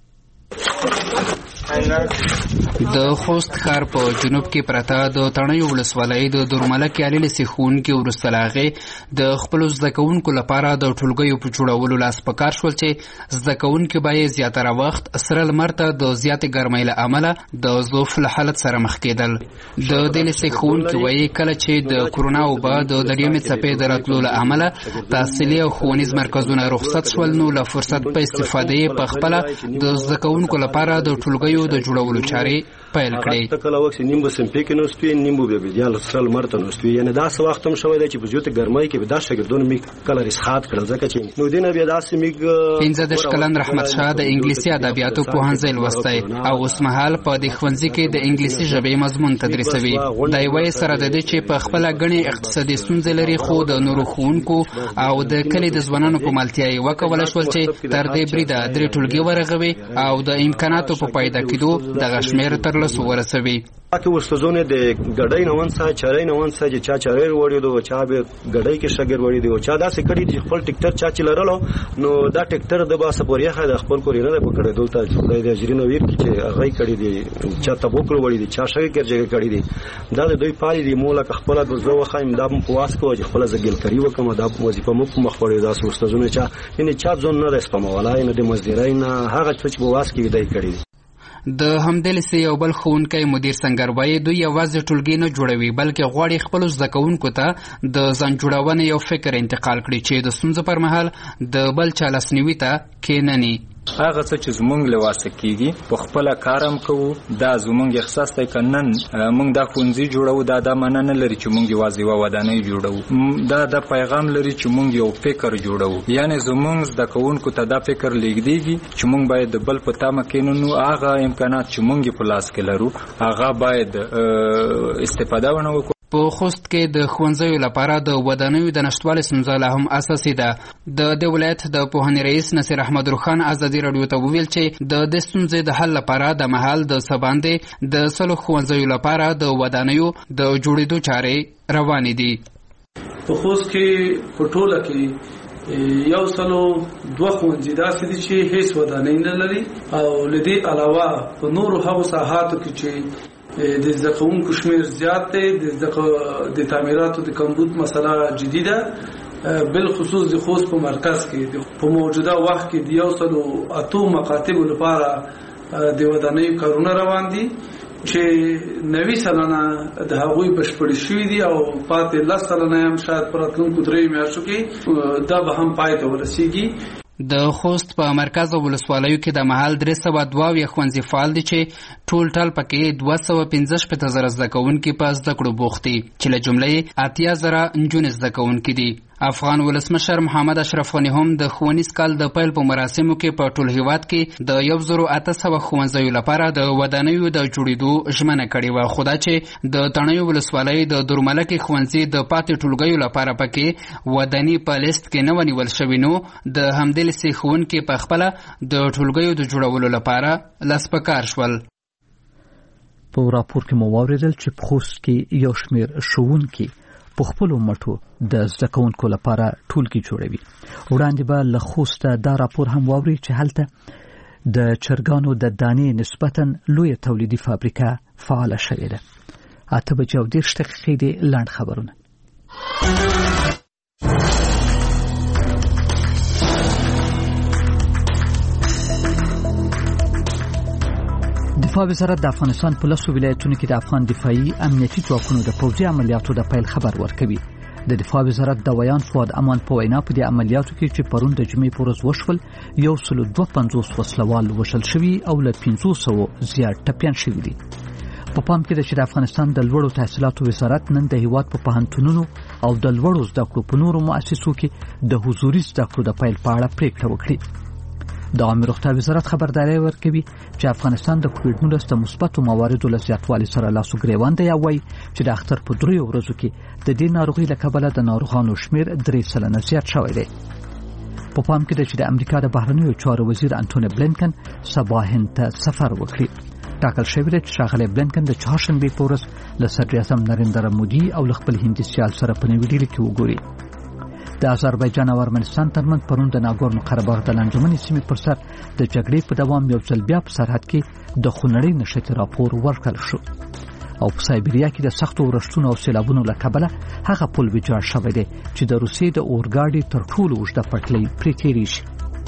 د خوست ښار په جنوب کې پرته د تڼیو ولسوالۍ د دورملک علي لسي ښوونکي وروسته له هغې د خپلو زده کوونکو لپاره د ټولګیو په جوړولو لاس په کار شول چې زده کوونکي به یې زیاتره وخت سره لمر ته د زیاتې ګرمۍ له امله د ضعف له حالت سره مخ کېدل. د دې لسي ښوونکي وایي کله چې د کورونا وبا د دریمې څپې د راتلو له امله تحصیلي او ښوونیز مرکزونه رخصت شول، نو له فرصت په استفادې په خپله د زده کوونکو لپاره د ټولګیو د جوړولو چارې پیل کړې. کله وخت نیم به سمپې کې نوستوي، نیم به بیا له سره لمر ته نوستوي. یعنې داسې وخت هم شوی دی چې په زیاتې ګرمۍ کې به دا شاګردونه موږ کله رسخات کړل، ځکه چې نو دې نه بیا داسې موږ پنځه دېرش کلن رحمت شاه د انګلیسي ادبیاتو پوهنځی لوستی او اوس مهال په دې ښوونځي کې د انګلیسي ژبې مضمون تدریسوي. دی وایي سره د دې چې په خپله ګڼې اقتصادي ستونزې لري، خو د نورو ښوونکو او د کلي د ځوانانو په ملتیا یې وکولی شول چې تر دې بریده درې ټولګي ورغوي او د امکاناتو په پیدا کېدو دغه شمېر تر لسو ورسوي. که استادونه د ګډۍ نه ونسه چارۍ نه ونسه چې چا چارۍ وړي دو چا به ګډۍ کې شګر وړي دی او چا داسې کړي چې خپل ټیکټر چا چې لرلو نو دا ټیکټر د باسه پوریا خا د خپل کورینه د پکړې دلته د اجرینو ویر چې هغه کړي دی چا تبوکل وړي دی چا شګر کېږي کړي دی دا د دوی پالي دی مولا خپل د زو خایم د پواس کو چې خپل زګل کړي وکم دا وظیفه مو مخ وړي دا استادونه چا یعنی چا ځون نه د سپمولای نه د مزدورای نه هغه چې په واس کې دی کړي. د همدې لسې یو بل ښوونکی مدیر سنگر وایي دوی یوازې ټولګي نه جوړوي بلکې غواړي خپلو زده کوونکو ته د ځان جوړونې یو فکر انتقال کړي چې د ستونزو پر مهال د بل چا لاسنیوي ته کښېنني. هغه څه چې زمونږ له واسه کېږي په خپله کار هم کوو، دا زمونږ احساس دی که نن مونږ دا ښوونځي جوړوو دا دا معنا نه لري چې مونږ یوازې یوه ودانۍ جوړوو، دا دا پیغام لري چې مونږ یو فکر جوړوو. یعنې زمونږ زده کوونکو ته دا فکر لیږدېږي چې مونږ باید د بل په تمه کښېنو، هغه امکانات چې مونږ یې په لاس کې لرو هغه باید استفاده ونه وکړو. په خوست کې د ښوونځیو لپاره د ودانیو د نشتوالي ستونزه لا هم اساسي ده. د دې ولایت د پوهنې رئیس نصیر احمد روخان ازادي راډیو ته وویل چې د دې ستونزې د حل لپاره د مهال د څه باندې د سلو ښوونځیو لپاره د ودانیو د جوړېدو چارې روانې دي. په خوست کې په ټوله کې یو سلو دوه ښوونځي داسې دي چې هیڅ ودانۍ نه لري او له دې علاوه په نورو هغو ساحاتو کې چې د زده کوونکو شمیر زیات دی، د تعمیراتو د کمبود مسله جدي ده، بالخصوص د خوست په مرکز کې په موجوده وخت کې د یو سلو اتو مکاتبو لپاره د ودانیو کارونه روان دي چې نوي سلنه د هغوی بشپړ شوي دي او پاتې لس سلنه هم شاید په راتلونکو دریو میاشتو کې دا به هم پای ته ورسیږي. د خوست په مرکز او ولسوالیو کې د مهال درې سوه دوه اویا ښوونځي فعال دي چې ټول ټال پکې دوه سوه پنځه شپېته زره زده کوونکي په زده کړو بوخت دي چې له جملې اتیا زره نجونې زده کوونکي دي. افغان ولسمشر محمد اشرف غنی هم د ښوونیز کال د پیل په مراسمو کې په ټول هیواد کې د یو زرو اته سوه ښوونځیو لپاره د ودانیو د جوړېدو ژمنه کړې وه، خو دا چې د تڼیو ولسوالۍ د دورملکې ښوونځي د پاتې ټولګیو لپاره پکې وداني په لیست کې نه ونیول شوي، نو د همدې لیسې ښوونکي په خپله د ټولګیو د جوړولو لپاره لاس په کار شول. په راپور کې مو واورېدل چې په خوست کې یو شمېر ښوونکي په خپلو مټو د زده کوونکو لپاره ټولګي جوړوي. وړاندې به له خوسته دا راپور هم واوري چې هلته د چرګانو د دانې نسبتاً لویه تولیدي فابریکه فعاله شوې ده. اته بجې او دېرش دقیقې دي لنډ خبرونه. دفاع وزارت د افغانستان په لسو ولایتونو کې د افغان دفاعي امنیتي ځواکونو د پوځي عملیاتو د پیل خبر ورکوي. د دفاع وزارت د ویان فواد امان په وینا په دې عملیاتو کې چې پرون د جمعې په ورځ وشول یو سل دوه پنځوس وسلوال وژل شوي او له پنځو سوو زیات ټپیان شوي دي. په پام کې ده چې د افغانستان د لوړو تحصیلاتو وزارت نن د هیواد په پوهنتونونو او د لوړو زده کړو په نورو مؤسسو کې د حضوري زده کړو د پیل په اړه پریکړه وکړي. د عامه روغتیا وزارت خبرداري ورکوي چې افغانستان د کووډ نولس د مثبتو مواردو له زیاتوالي سره لاس و ګریوان دی او وایي چې د اختر په دریو ورځو کې د دې ناروغۍ له کبله د ناروغانو شمیر درې سلنه زیات شوی دی. په پام کې ده چې د امریکا د بهرنیو چارو وزیر انټونی بلینکن سبا هند ته سفر وکړي. ټاکل شوی دی چې ښاغلی بلینکن د چهارشنبې په ورځ له صدر اعظم نریندرا مودي او له خپل هندي سیال سره په نوي ډیلي کې وګوري. د آذربایجان او ارمنستان ترمنځ پرون د ناګورنو قرهباغ د لانجمنې سیمې پر سر د جګړې په دوام یو ځل بیا په سرحد کې د خونړۍ نښتې راپور ورکړل شو او په سایبریا کې د سختو ورښتونو او سیلابونو له کبله هغه پل ویجاړ شوی دی چې د روسیې د اورګاډي تر ټولو اوږده پټلۍ پرې تېرېږي.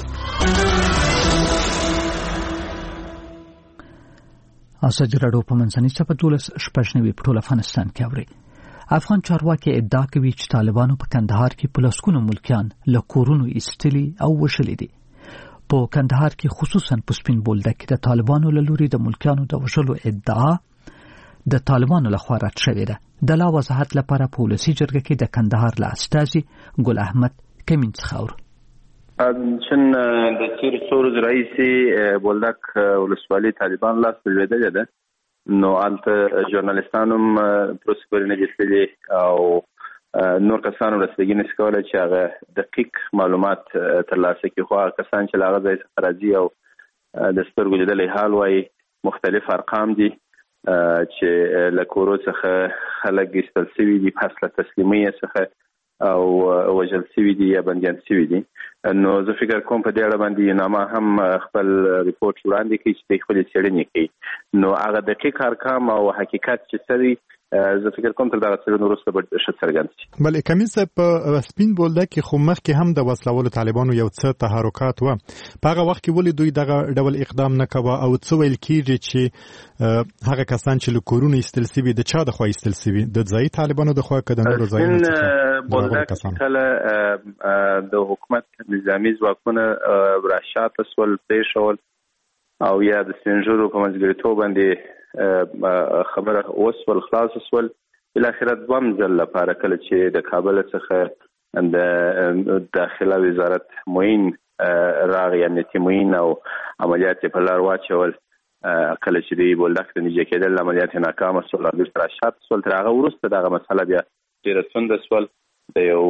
ازادي راډیو په منځنۍ صفحه دولس شپږ نوي په ټول افغانستان کې اوري. افغان چارواکي ادعا کوي چې طالبانو په کندهار کې په لسګونو ملکیان له کورونو ایستلي او وژلي دي. په کندهار کې خصوصا په سپین بولدک کې د طالبانو له لوري د ملکیانو د وژلو ادعا د طالبانو لخوا رد شوې ده. د لا وضاحت لپاره په ولسي جرګه کې د کندهار له استازي ګل احمد کمین څخه اورو. چون د تیر څو ورځې راهیسې بولدک ولسوالي طالبان لاس په لوېدلې ده، نو البته ژورنالیستان هم پروسې پورې نه دي تللي او نور کسان هم رسېدګي نشي کولی چې هغه دقیق معلومات ترلاسه کړي، خو هغه کسان چې له هغه ځای څخه راځي او د سترګو لیدلی حال وایي مختلف ارقام دي چې له کورو څخه خلک ایستل سوي دي، پس له تسلیمۍ څخه او وژل سوي دي یا بندیان سوي دي. نو زه فکر کوم په دې اړه باندې نامه هم خپل ریپورت وړاندې کړي چې د خپلې څېړنې کوي. نو هغه دقیق ارقام او حقیقت چې څه دی زه فکر کوم تر دغه څېړنو وروسته به ښه څرګند شي. بلې کمیس په سپین بولدک کې خو مخکې هم د وسلوالو طالبانو یو څه تحرکات وه، په هغه وخت کې ولې دوی دغه ډول اقدام نه کوه او څه ویل کېږي چې هغه کسان چې له کورونو ایستل سوي د چا د خوا ایستل سوي، د ځایي طالبانو د خوا که د نورو ځایونو څخه؟ بولدک کله د حکومت نظامي ځواکونه راشاته سول، پرېښول او یا د سپینږیرو په منځګړیتوب باندې خبره وسول، خلاص سول. بالاخره دویم ځل لپاره کله چې د کابل څخه د داخله وزارت معین راغی، امنیتي معین او عملیات په لار واچول، کله چې د بولدک ته نږدې کېدل عملیات ناکامه سول او بیرته راشاته سول. تر هغه وروسته دغه مسله بیا ډېره څنډه سول، د یو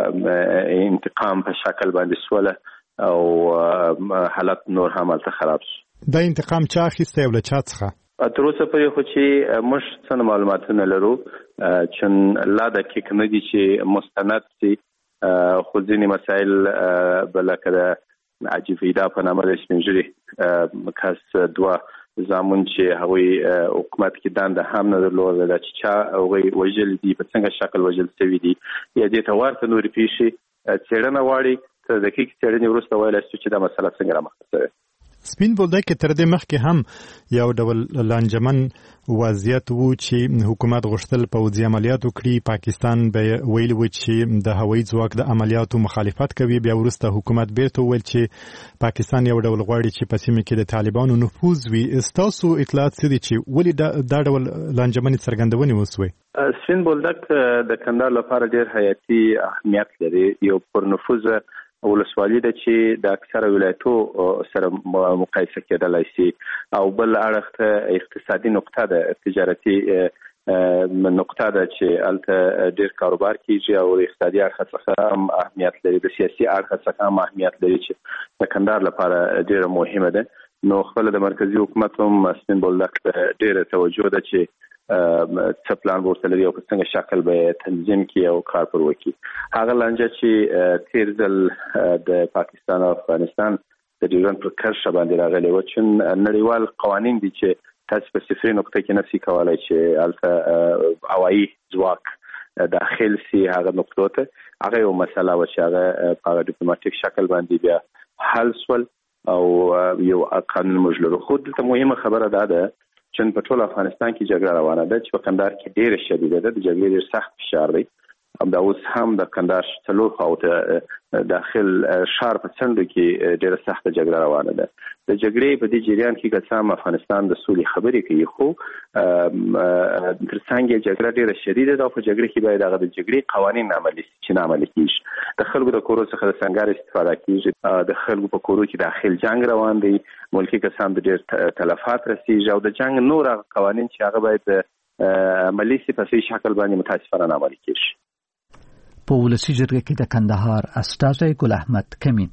انتقام په شکل باندې سوله او حالت نور هم هلته خراب شو. دا انتقام چا اخیستی او له چا څخه؟ تر اوسه پورې خو چې موږ څه معلوماتونه لرو چې لا دقیق نه دي چې مستند سي، خو ځینې مسایل به لکه د عجیب ایدا په نامه د سپینږیري کس دوه زامن چې هغوی حکومت کې دنده هم نه درلوده ده چې چا هغوی وژلي دي، په څنګه شکل وژل سوي دي، یا دې ته ورته نورې پیښې څېړنه غواړي. تر دقیق څېړنې وروسته ویلی شو چې دا مسله څنګه رامخته شوې. سپین بولدک تر دې مخکې هم یو ډول لانجمن وضعیت وو چې حکومت غوښتل پوځي عملیات وکړي. پاکستان به ویل و چې د هوایي ځواک د عملیاتو مخالفت کوي. بیا وروسته حکومت بیرته وویل چې پاکستان یو ډول غواړي چې په سیمه کې د طالبانو نفوذ وي. ستاسو اطلاعات څه دي چې ولې دا ډول لانجمنې څرګندونې وسوې؟ سپین بولدک د کندهار لپاره ډېر حیاتي اهمیت لري. یو پرنفوذ ولسوالي ده چې د اکثره ولایتو سره مقایسه کېدلای شي او بل اړخ ته اقتصادي نقطه ده، تجارتي نقطه ده چې الته ډېر کاروبار کیږي او اقتصادي اړخ څخه هم اهمیت لري، د سیاسي اړخ څخه هم اهمیت لري چې د کندهار لپاره ډېر مهمه ده. نو خپل د مرکزی حکومت هم سپین بولدک ډېر توجه ده چې څه پلان ورته لري او په څنګه شکل به تنظیم کړي او کار پر وکړي. هغه لانجه چې تیر ځل د پاکستان او افغانستان د ډیورنډ پر کرښه باندې راغلي و چې نړیوال قوانین دي چې تاسو په صفري نقطه کې نشي کولای چې البته هوایي ځواک داخل سي هغه نقطو ته. هغه یو مسله و چې هغه په ډیپلوماټیک شکل باندې بیا حل سول او یو قانون مجلو. خو دلته مهمه خبره ده ده چې په ټول افغانستان کې جګړه روانه ده چې په کندهار کې ډېر شدیده ده، د جګړې ډېر سخت فشار دی. همدا اوس هم د کندهار څلور خواته داخل ښار په څنډو کې ډېره سخته جګړه روانه ده. د جګړې په دې جریان کې که څه هم افغانستان د سولې خبرې کوي، خو تر څنګ جګړه ډېره شدیده ده او په جګړه کې باید هغه د جګړې قوانین عملي شي چې نه عملي کېږي. د خلکو د کورو څخه د سنګر استفاده کېږي، د خلکو په کورو کې داخل جنگ روان دی، ملکي کسان د ډېر تلفات رسېږي او د جنگ نور هغه قوانین چې هغه باید عملي شي په صحیح شکل باندې متاسفانه نه عملي کېږي. په ولسي جرګه کې د کندهار استازی ګل احمد کمین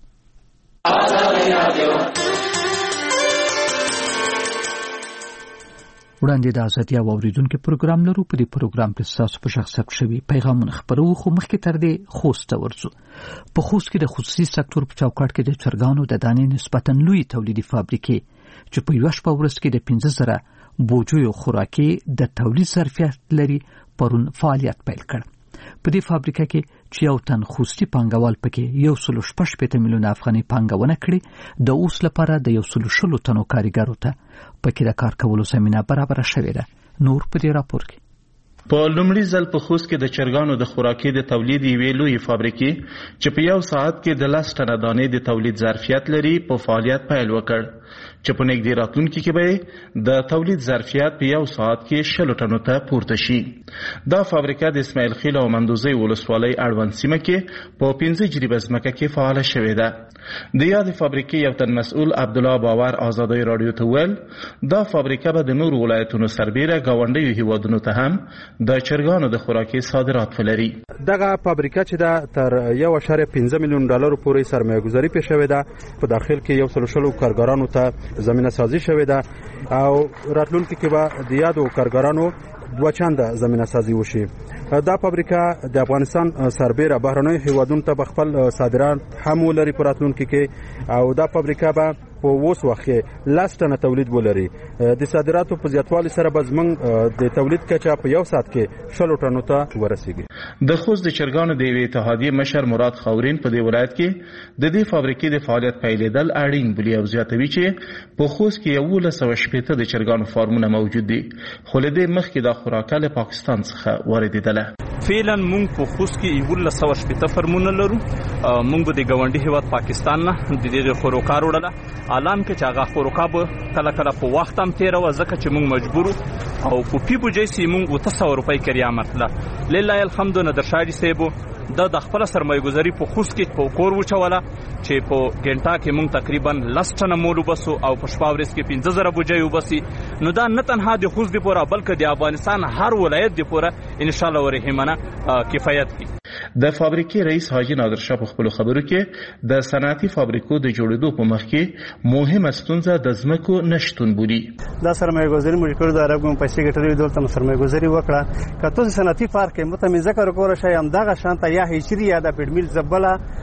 وړاندې د ازادي او اوریدونکو پروګرام لرو. په دې پروګرام کې تاسو په شخصیت شوي پیغامونه خبرو، خو مخکې تر دې خوست ورځو. په خوست کې د خصوصي سکتور په چوکاټ کې د چرګانو د دانې نسبتاً لوی تولیدي فابریکې چې په یو شپه ورځ کې د پنځه زره بوجیو خوراکي د تولید ظرفیت لري پرون فعالیت پیل کړ. په دې فابریکه کې چې یو تن خوستي پانګوال پکې یو سل شپږ پنځه میلیونه افغاني پانګونه کړې، د اوس لپاره د یو سل شلو تنو کارګرو ته پکې د کار کولو زمينه برابر شوې ده. نور په دې راپور کې په لومړي ځل په خوست کې د چرګانو د خوراکي د تولید یوې لویې فابریکې چې په یو ساعت کې د لس ټنه دانې د تولید ظرفیت لري په فعالیت پیل وکړ چې په نږدې راتلونکي کې به د تولید ظرفیت په یو ساعت کې شلو ټنو ته پورته شي. دا فابریکه د اسماعیل خیل او مندوزی ولسوالۍ اړوند سیمه کې په پنځه جریبه ځمکه کې فعاله شوې ده. د یادې فابریکې یو تن مسؤل عبدالله باور آزادۍ رادیو ته ویل دا فابریکه به د نورو ولایتونو سربیره ګاونډیو هیوادونو ته هم د چرګانو د خوراکي صادرات ولري. دغه فابریکه چې دا تر یو اشاریه پنځه میلیون ډالر پورې سرمایه گذاري پې شوې ده. په داخل کې یو سل شلو کارګرانو ته زمينه سازي شوې ده او راتلونکي کې به د یادو کارګرانو دوه چنده زمينه سازي وشي. دا فابریکه د افغانستان سربیره بهرنیو هیوادونو ته خپل صادرات هم ولري په راتلونکي کې او دا فابریکه به په اوس وخت کې لس ټنه تولید ولري. د صادراتو په زیاتوالي سره به زموږ د تولید کچه په یو ساعت کې شلو ټنو ته ورسیږي. د خوست د چرګانو د یوې اتحادیې مشر مراد خاورین په دې ولایت کې د دې فابریکې د فعالیت پیلېدل اړین بولي او زیاتوي چې په خوست کې یولس سوه شپېته د چرګانو فارمونه موجود دي، خو له دې مخکې دا خوراکه له پاکستان څخه واردېدله. فعلا موږ په خوست کې یولس سوه شپېته فارمونه لرو. موږ به د ګاونډي هیواد پاکستان نه د دې خوراکه وړله عالم کې چې هغه خوراکه به کله کله په وخت هم تیروه ځکه چې موږ مجبور او په پی بوجۍ سي موږ اوته سوه روپۍ کریا مطله لله الحمد ندر شاهدي صاحب دا د خپل سرمایه گذاري په خوست کې په کور وچوله چې په ګنټا کې موږ تقریبا لس ټنه مول وبسو او په شپه ورځ کې پنځه زره بوجۍ وبسي. نو دا نه تنها د خوست دی پوره بلکې د افغانستان هر ولایت دی پوره ان شاء الله ورحمانه کفایت کی. د فابریکې رئیس حاجی نادر شاه په خپل خبرو کې د صنعتي فابریکو د جوړېدو په مخ کې مهمه ستونزه د ځمکو نشتون بولي. دا سرمایه گذاري موږ کړو د عربو پیسې ګټلې دولت سرمایه گذاري وکړه کته صنعتي پارک متمن ذکر کول شي هم دغه شانته یا هیچری یا د پیډمیل زبله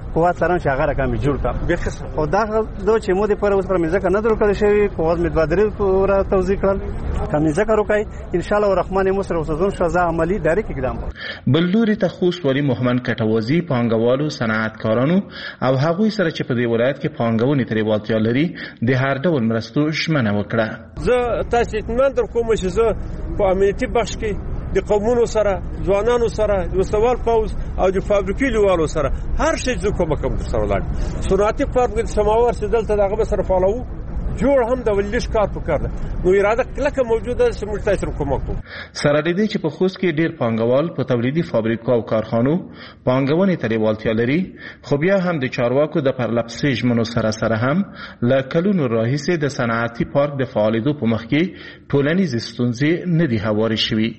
قوت لرم چې هغه رقم جوړ کړم. خو دا دو چې مو د پر اوس پر مزه نه درو کړی شوی قوت مې بدري پورا توضیح کړل کمی ذکر وکای ان شاء الله الرحمن مصر او سوزون شزا عملی دایرک اقدام. بلوري ته خوست ولی محمد کټوازی پانګوالو صنعتکارانو او هغوی سره چې په دې ولایت کې پانګونې ترې والتیا لري د هر ډول مرستو ژمنه وکړه. زه تاسو اطمینان درکوم چې زه په امنیتي بخش کې د قومونو سره ځوانانو سره د وسوال پوز او د فابریکې لوالو سره هر شي زه کوم کوم سره لاګ صنعتي فارم کې سماور سدل ته دغه سره فالو جوړ هم د ولش کار پکړه نو اراده کله موجوده سمټ تاسو کوم کوم سره دې چې په خوست کې ډیر پانګوال په تولیدي فابریکو او کارخانو پانګونې ترې والتیا لري خو بیا هم د چارواکو د پرلپسې ژمنو سره سره هم له کلونو راهیسې د صنعتي پارک د فعالیدو په مخ کې ټولنیز ستونزې نه دي هوارې شوي.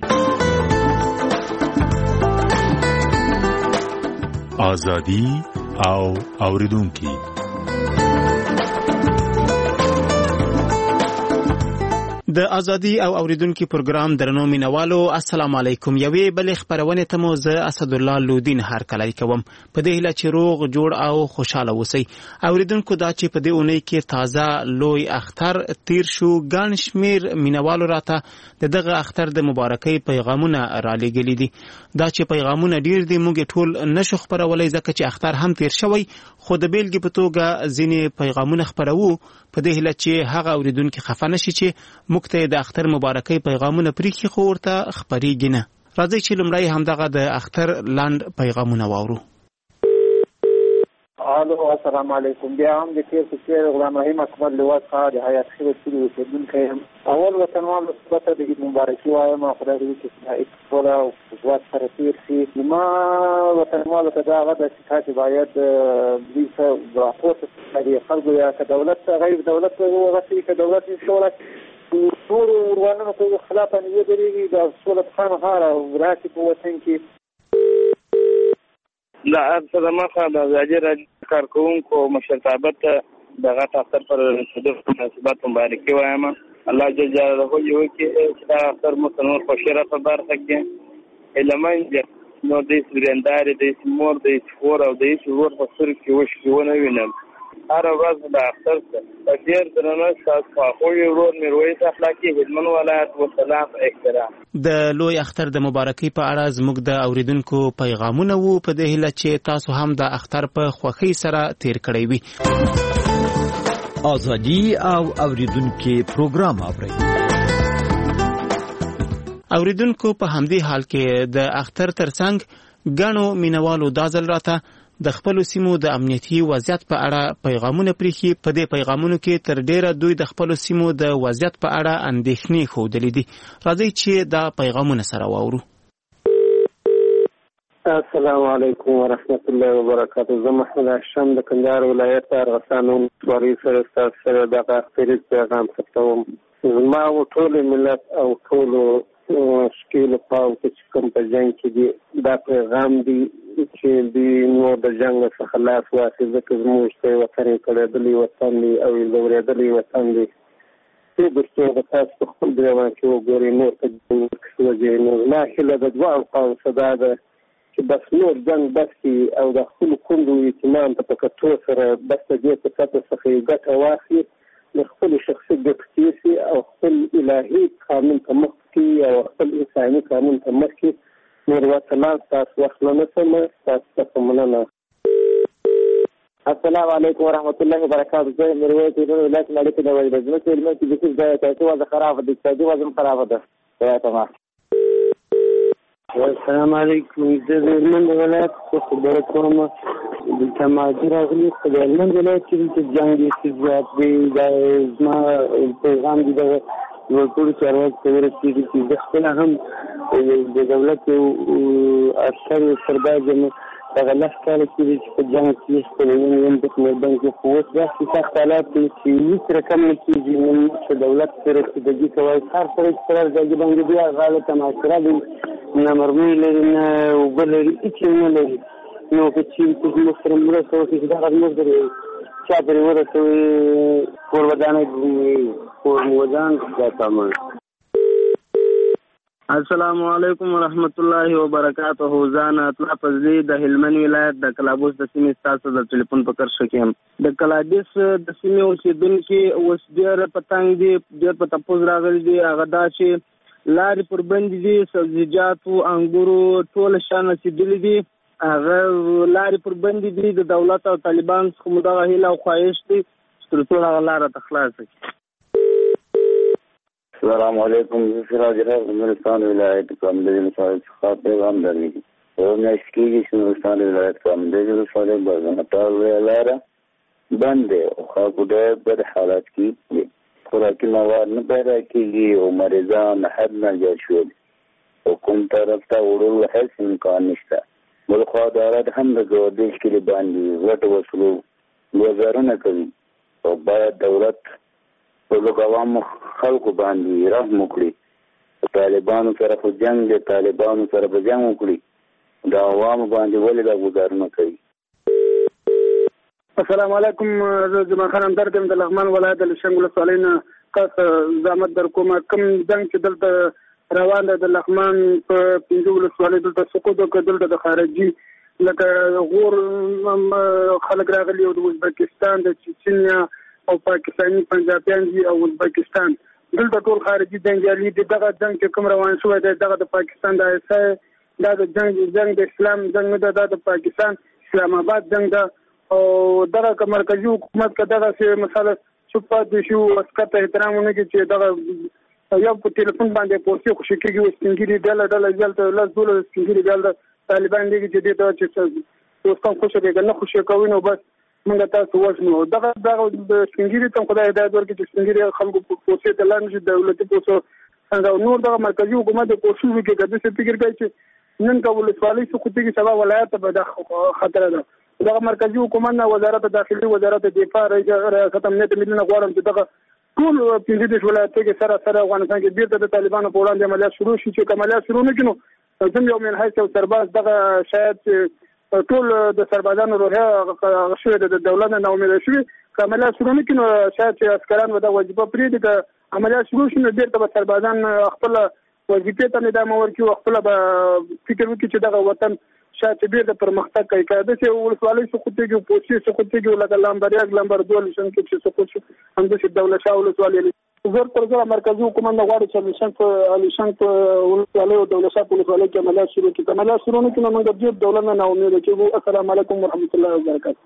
آزادي او اوریدونکي د ازادي او اوریدونکو پروګرام درنو مینوالو السلام علیکم. یوې بل خبرونه ته مو زه اسد الله لودین هر کله کوم په دې هله چې روغ جوړ او خوشاله اوسئ. اوریدونکو دا چې په دې اونۍ کې تازه لوی اختر تیر شو ګڼ شمیر مینوالو راته دغه اختر د مبارکۍ پیغامونه را لېږلي دي. دا چې پیغامونه ډیر دي موږ ټول نشو خبرولای ځکه چې اختر هم تیر شوی خو د بیلګې په توګه ځینې پیغامونه خبرو په دې هله چې هغه اوریدونکو خفه نشي چې مکته د اختر مبارکۍ پیغامونه پریخي خو ورته خبرېږي نه. راځي چې لومړی همدغه د اختر لاند پیغامونه واورو. الو السلام علیکم. بیا هم د تیر څخه غلام رحیم اکمل لواس ښه د حیات خیر سړي اوسیدونکی یم. اول وطنوال مثبت د عید مبارکي وایم خدای دې چې ټول او ځوات سره تیر شي. ما وطنوال ته دا غږ چې تاسو باید دې څه راپورته کړئ خلکو یا که دولت غیر دولت وغوښتي که دولت شورا ټول ورونو په خلاف نه دیږي د سولت خان هاره راشي په وطن کې لا څه مخه د ځاجر کارکونکو مشرتابت دغه تاثیر پر صدور مناسبات مبارکي وایم. الله جل جلاله یو کې چې دا اثر متنور په شرف په برخه کې علماء نو د سریندار د مور د فور او د شور په سر کې وشونه وینم. هر ورځ د اختر څخه ډیر درنه تاسو خو یو ورور میرویس اخلاقی هلمند ولایت و سلام احترام. د لوی اختر د مبارکۍ په اړه زموږ د اوریدونکو پیغامونه وو په دې هله چې تاسو هم د اختر په خوښۍ سره تیر کړی وي. ازادي او اوریدونکو پروګرام اوري. اوریدونکو په همدې حال کې د اختر ترڅنګ غنو مینوالو دازل راته د خپل سیمو د امنیتي وضعیت په اړه پیغامونه پریخي. په دې پیغامونو کې تر ډیره دوی د خپل سیمو د وضعیت په اړه اندېښنې ښودلې دي. راځي چې دا پیغامونه سره واورو. السلام علیکم ورحمت الله وبرکاته. زه محمد هاشم د کندهار ولایت ارغسان ولسوالۍ سره ستاسو سره دغه اختریز پیغام ثبتوم. زما او ټول ملت او ټول شکیل پاو چې کوم په جنګ کې دي دا پیغام دی چې دی نو د جنگ څخه خلاص واخلي ځکه زموږ ته وطن کړهدلی وطن دی او لورېدلی وطن دی. چې د څو د تاسو خپل دیوان کې وګورئ نور ته وځي نو لا هله د دوا او صدا ده چې بس نور جنگ بس او د خپل کندو اهتمام په کتو سره بس دې په تاسو څخه ګټه واخلي د خپل شخصي ګټې او خپل الهي قانون په مخ کې او خپل انساني قانون په مخ کې نور وطن تاسو وخلنه سم تاسو ته مننه. السلام علیکم ورحمت الله وبرکاته. زه مروت د ولایت مالک د وایي د ځمکې علم کې د څه ځای ته وځه خراب دي چې د وزن خراب ده. یا تمام. السلام علیکم. د هلمند ولایت خبره کوم د تماجر غلی د هلمند ولایت چې جنگي سیاست دی د ما پیغام دی د ورکوړ چارواکو ته ورسېږي چې د خپل هم د دولت عسکر سرباز دغه لس کاله کېږي چې په جنګ کې خپل یم د میدان کې قوت داسې سخت حالات دي چې هېڅ رقم نه کېږي. نن چې دولت سره رسېدګي کوي هر سړی چې سره ځای باندې بیا غاله تماشره دي نه مرمۍ لري نه اوبه لري هېڅ نه لري. نو که چېرې زموږ سره مرسته وکړي چې دغه زموږ د چا پرې ورسوي کور ودانۍ کور مو ودان دا سامان. السلام علیکم ورحمت الله وبرکاته. زان اطلاع فضلی د هلمند ولایت د کلابوس د سیمې تاسو د ټلیفون په کرښه کې هم د کلابوس د سیمې اوسیدونکو اوس ډېر پتنګ دي ډېر په تپوز راغلي دي. هغه دا چې لارې پر بندې دي، سبزیجاتو انګورو ټول شان رسېدلي دي، هغه لارې پر بندې دي. د دولت او طالبان څخه مو دغه هیله او خواهش دی چې تر څو هغه لاره ته خلاصه کړي. السلام علیکم. سراج راز نورستان ولایت کامدیجی مسائل څخه پیغام درلودي. یو میاشت کېږي چې نورستان ولایت کامدیجی مسائل بازنطال ویلاره بند دی او خلکو ډېر بد حالات کې دي. خوراکي مواد نه پیدا کېږي او مریضان حد نه زیات شوي او کوم طرف ته وړلو هېڅ امکان نشته. بل خوا ادارات هم د ګردش کلي باندې غټ وسلو ګزارونه کوي او باید دولت په عوامو خلکو باندې رحم وکړي. طالبانو سره خو جنګ دی، طالبانو سره به جنګ وکړي، د عوامو باندې ولې دا ګزارونه کوي. السلام علیکم. زه جمعه خان همدرد یم د لغمان ولایت د لشنګ ولسوالۍ نه. تاسو زحمت در کومه کوم جنګ چې دلته روان دی د لغمان په پنځه ولسوالۍ دلته سقوط وکړ، دلته د خارجي لکه غور خلک راغلي او د ازبکستان د چچنیا او پاکستاني پنجابیان دي او ازبکستان دلته ټول خارجي جنګیالي دي. دغه جنګ چې کوم روان شوی دی دغه د پاکستان د ایس آی دا د جنګ جنګ د اسلام جنګ نه ده، دا د پاکستان اسلام آباد جنګ ده. او دغه مرکزي حکومت که دغه څه مثلا چوپ پاتې شو، عسکر ته احترام ونه کړي چې دغه یو په ټلیفون باندې پوسټ خوشي کېږي او سپین ږیري ډله ډله ځلته لاس دولس سپین ږیري ډله طالبان دي چې دې ته چې اوس کوم خوشي دی نه خوشي کوي نو بس موږ تاسو وژنو. دغه دغه د سپین ږیري ته خدای هدایت ورکړي چې سپین ږیري خلکو په پوسټ ته لاندې شي دولتي پوسټ څنګه نور دغه مرکزي حکومت د پوسټ وکړي کده څه فکر کوي چې نن کا ولسوالۍ څخه کوتي سبا ولایت به د خطر ده. دغه مرکزي حکومت نه وزارت داخلي، وزارت دفاع، ریاست امنیت ملي نه غواړم چې دغه ټول پنځه دېرش ولایتونو کې سره سره افغانستان کې بیرته د طالبانو په وړاندې عملیات شروع شي. چې عملیات شروع نه کړي زم یو من حیث او سرباز دغه شاید ټول د سربازانو روحیه شوې د دولت نه امید شوي که عملیات شروع نه کړي نو شاید چې عسکران به دا وظیفه پرېږدي. که عملیات شروع شي نو بیرته به سربازان خپل وظیفې ته ادامه ورکړي او خپله به فکر وکړي چې دغه وطن شاید چې بیرته پرمختګ کوي. که داسې ولسوالۍ سقوطېږي او پوسټې سقوطېږي لکه لامبریاک لمبر دوه لیشن کې چې سقوط شو، همداسې دولت شاه ولسوالۍ زر تر زره مرکزي حکومت نه غواړي چې لیشن په لیشن په ولسوالۍ او دولت شاه په ولسوالۍ کې عملیات شروع کړي. که عملیات شروع نه کړي نو موږ د دې دولت نه ناامیده کېږو. السلام علیکم ورحمت الله وبرکاته.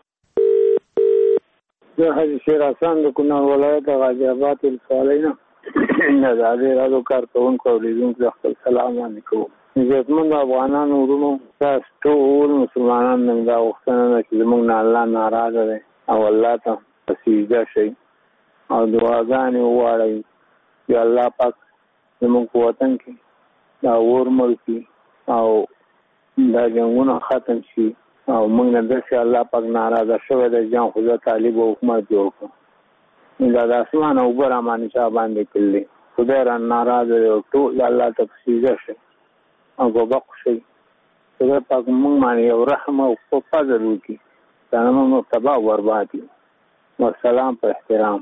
زه حاجي شیر حسن د کونړ ولایت غازي آباد ولسوالۍ نه د ازادي راډیو کارکوونکو او لیدونکو خپل سلام وړاندې کوم. عزتمند افغانانو ورونو، تاسو ټول مسلمانان نن دا غوښتنه ده چې زموږ نه الله ناراضه دی او الله ته سجده شئ او دعاګانې وغواړئ چې الله پاک زموږ په وطن کې دا اور مړ کړي او دا جنګونه ختم شي او موږ نه داسې الله پاک ناراضه شوی دی جان خدا طالب او حکومت جوړ کړو. دا د اسمان اوبه رامانې چا باندې کړلې، خدای را ناراضه دی او ټول الله ته سجده شئ او ګوبق شي. خدای پاک موږ باندې یو رحم او فضل وکړي، دا نه موږ تباه برباد کړي. والسلام په احترام.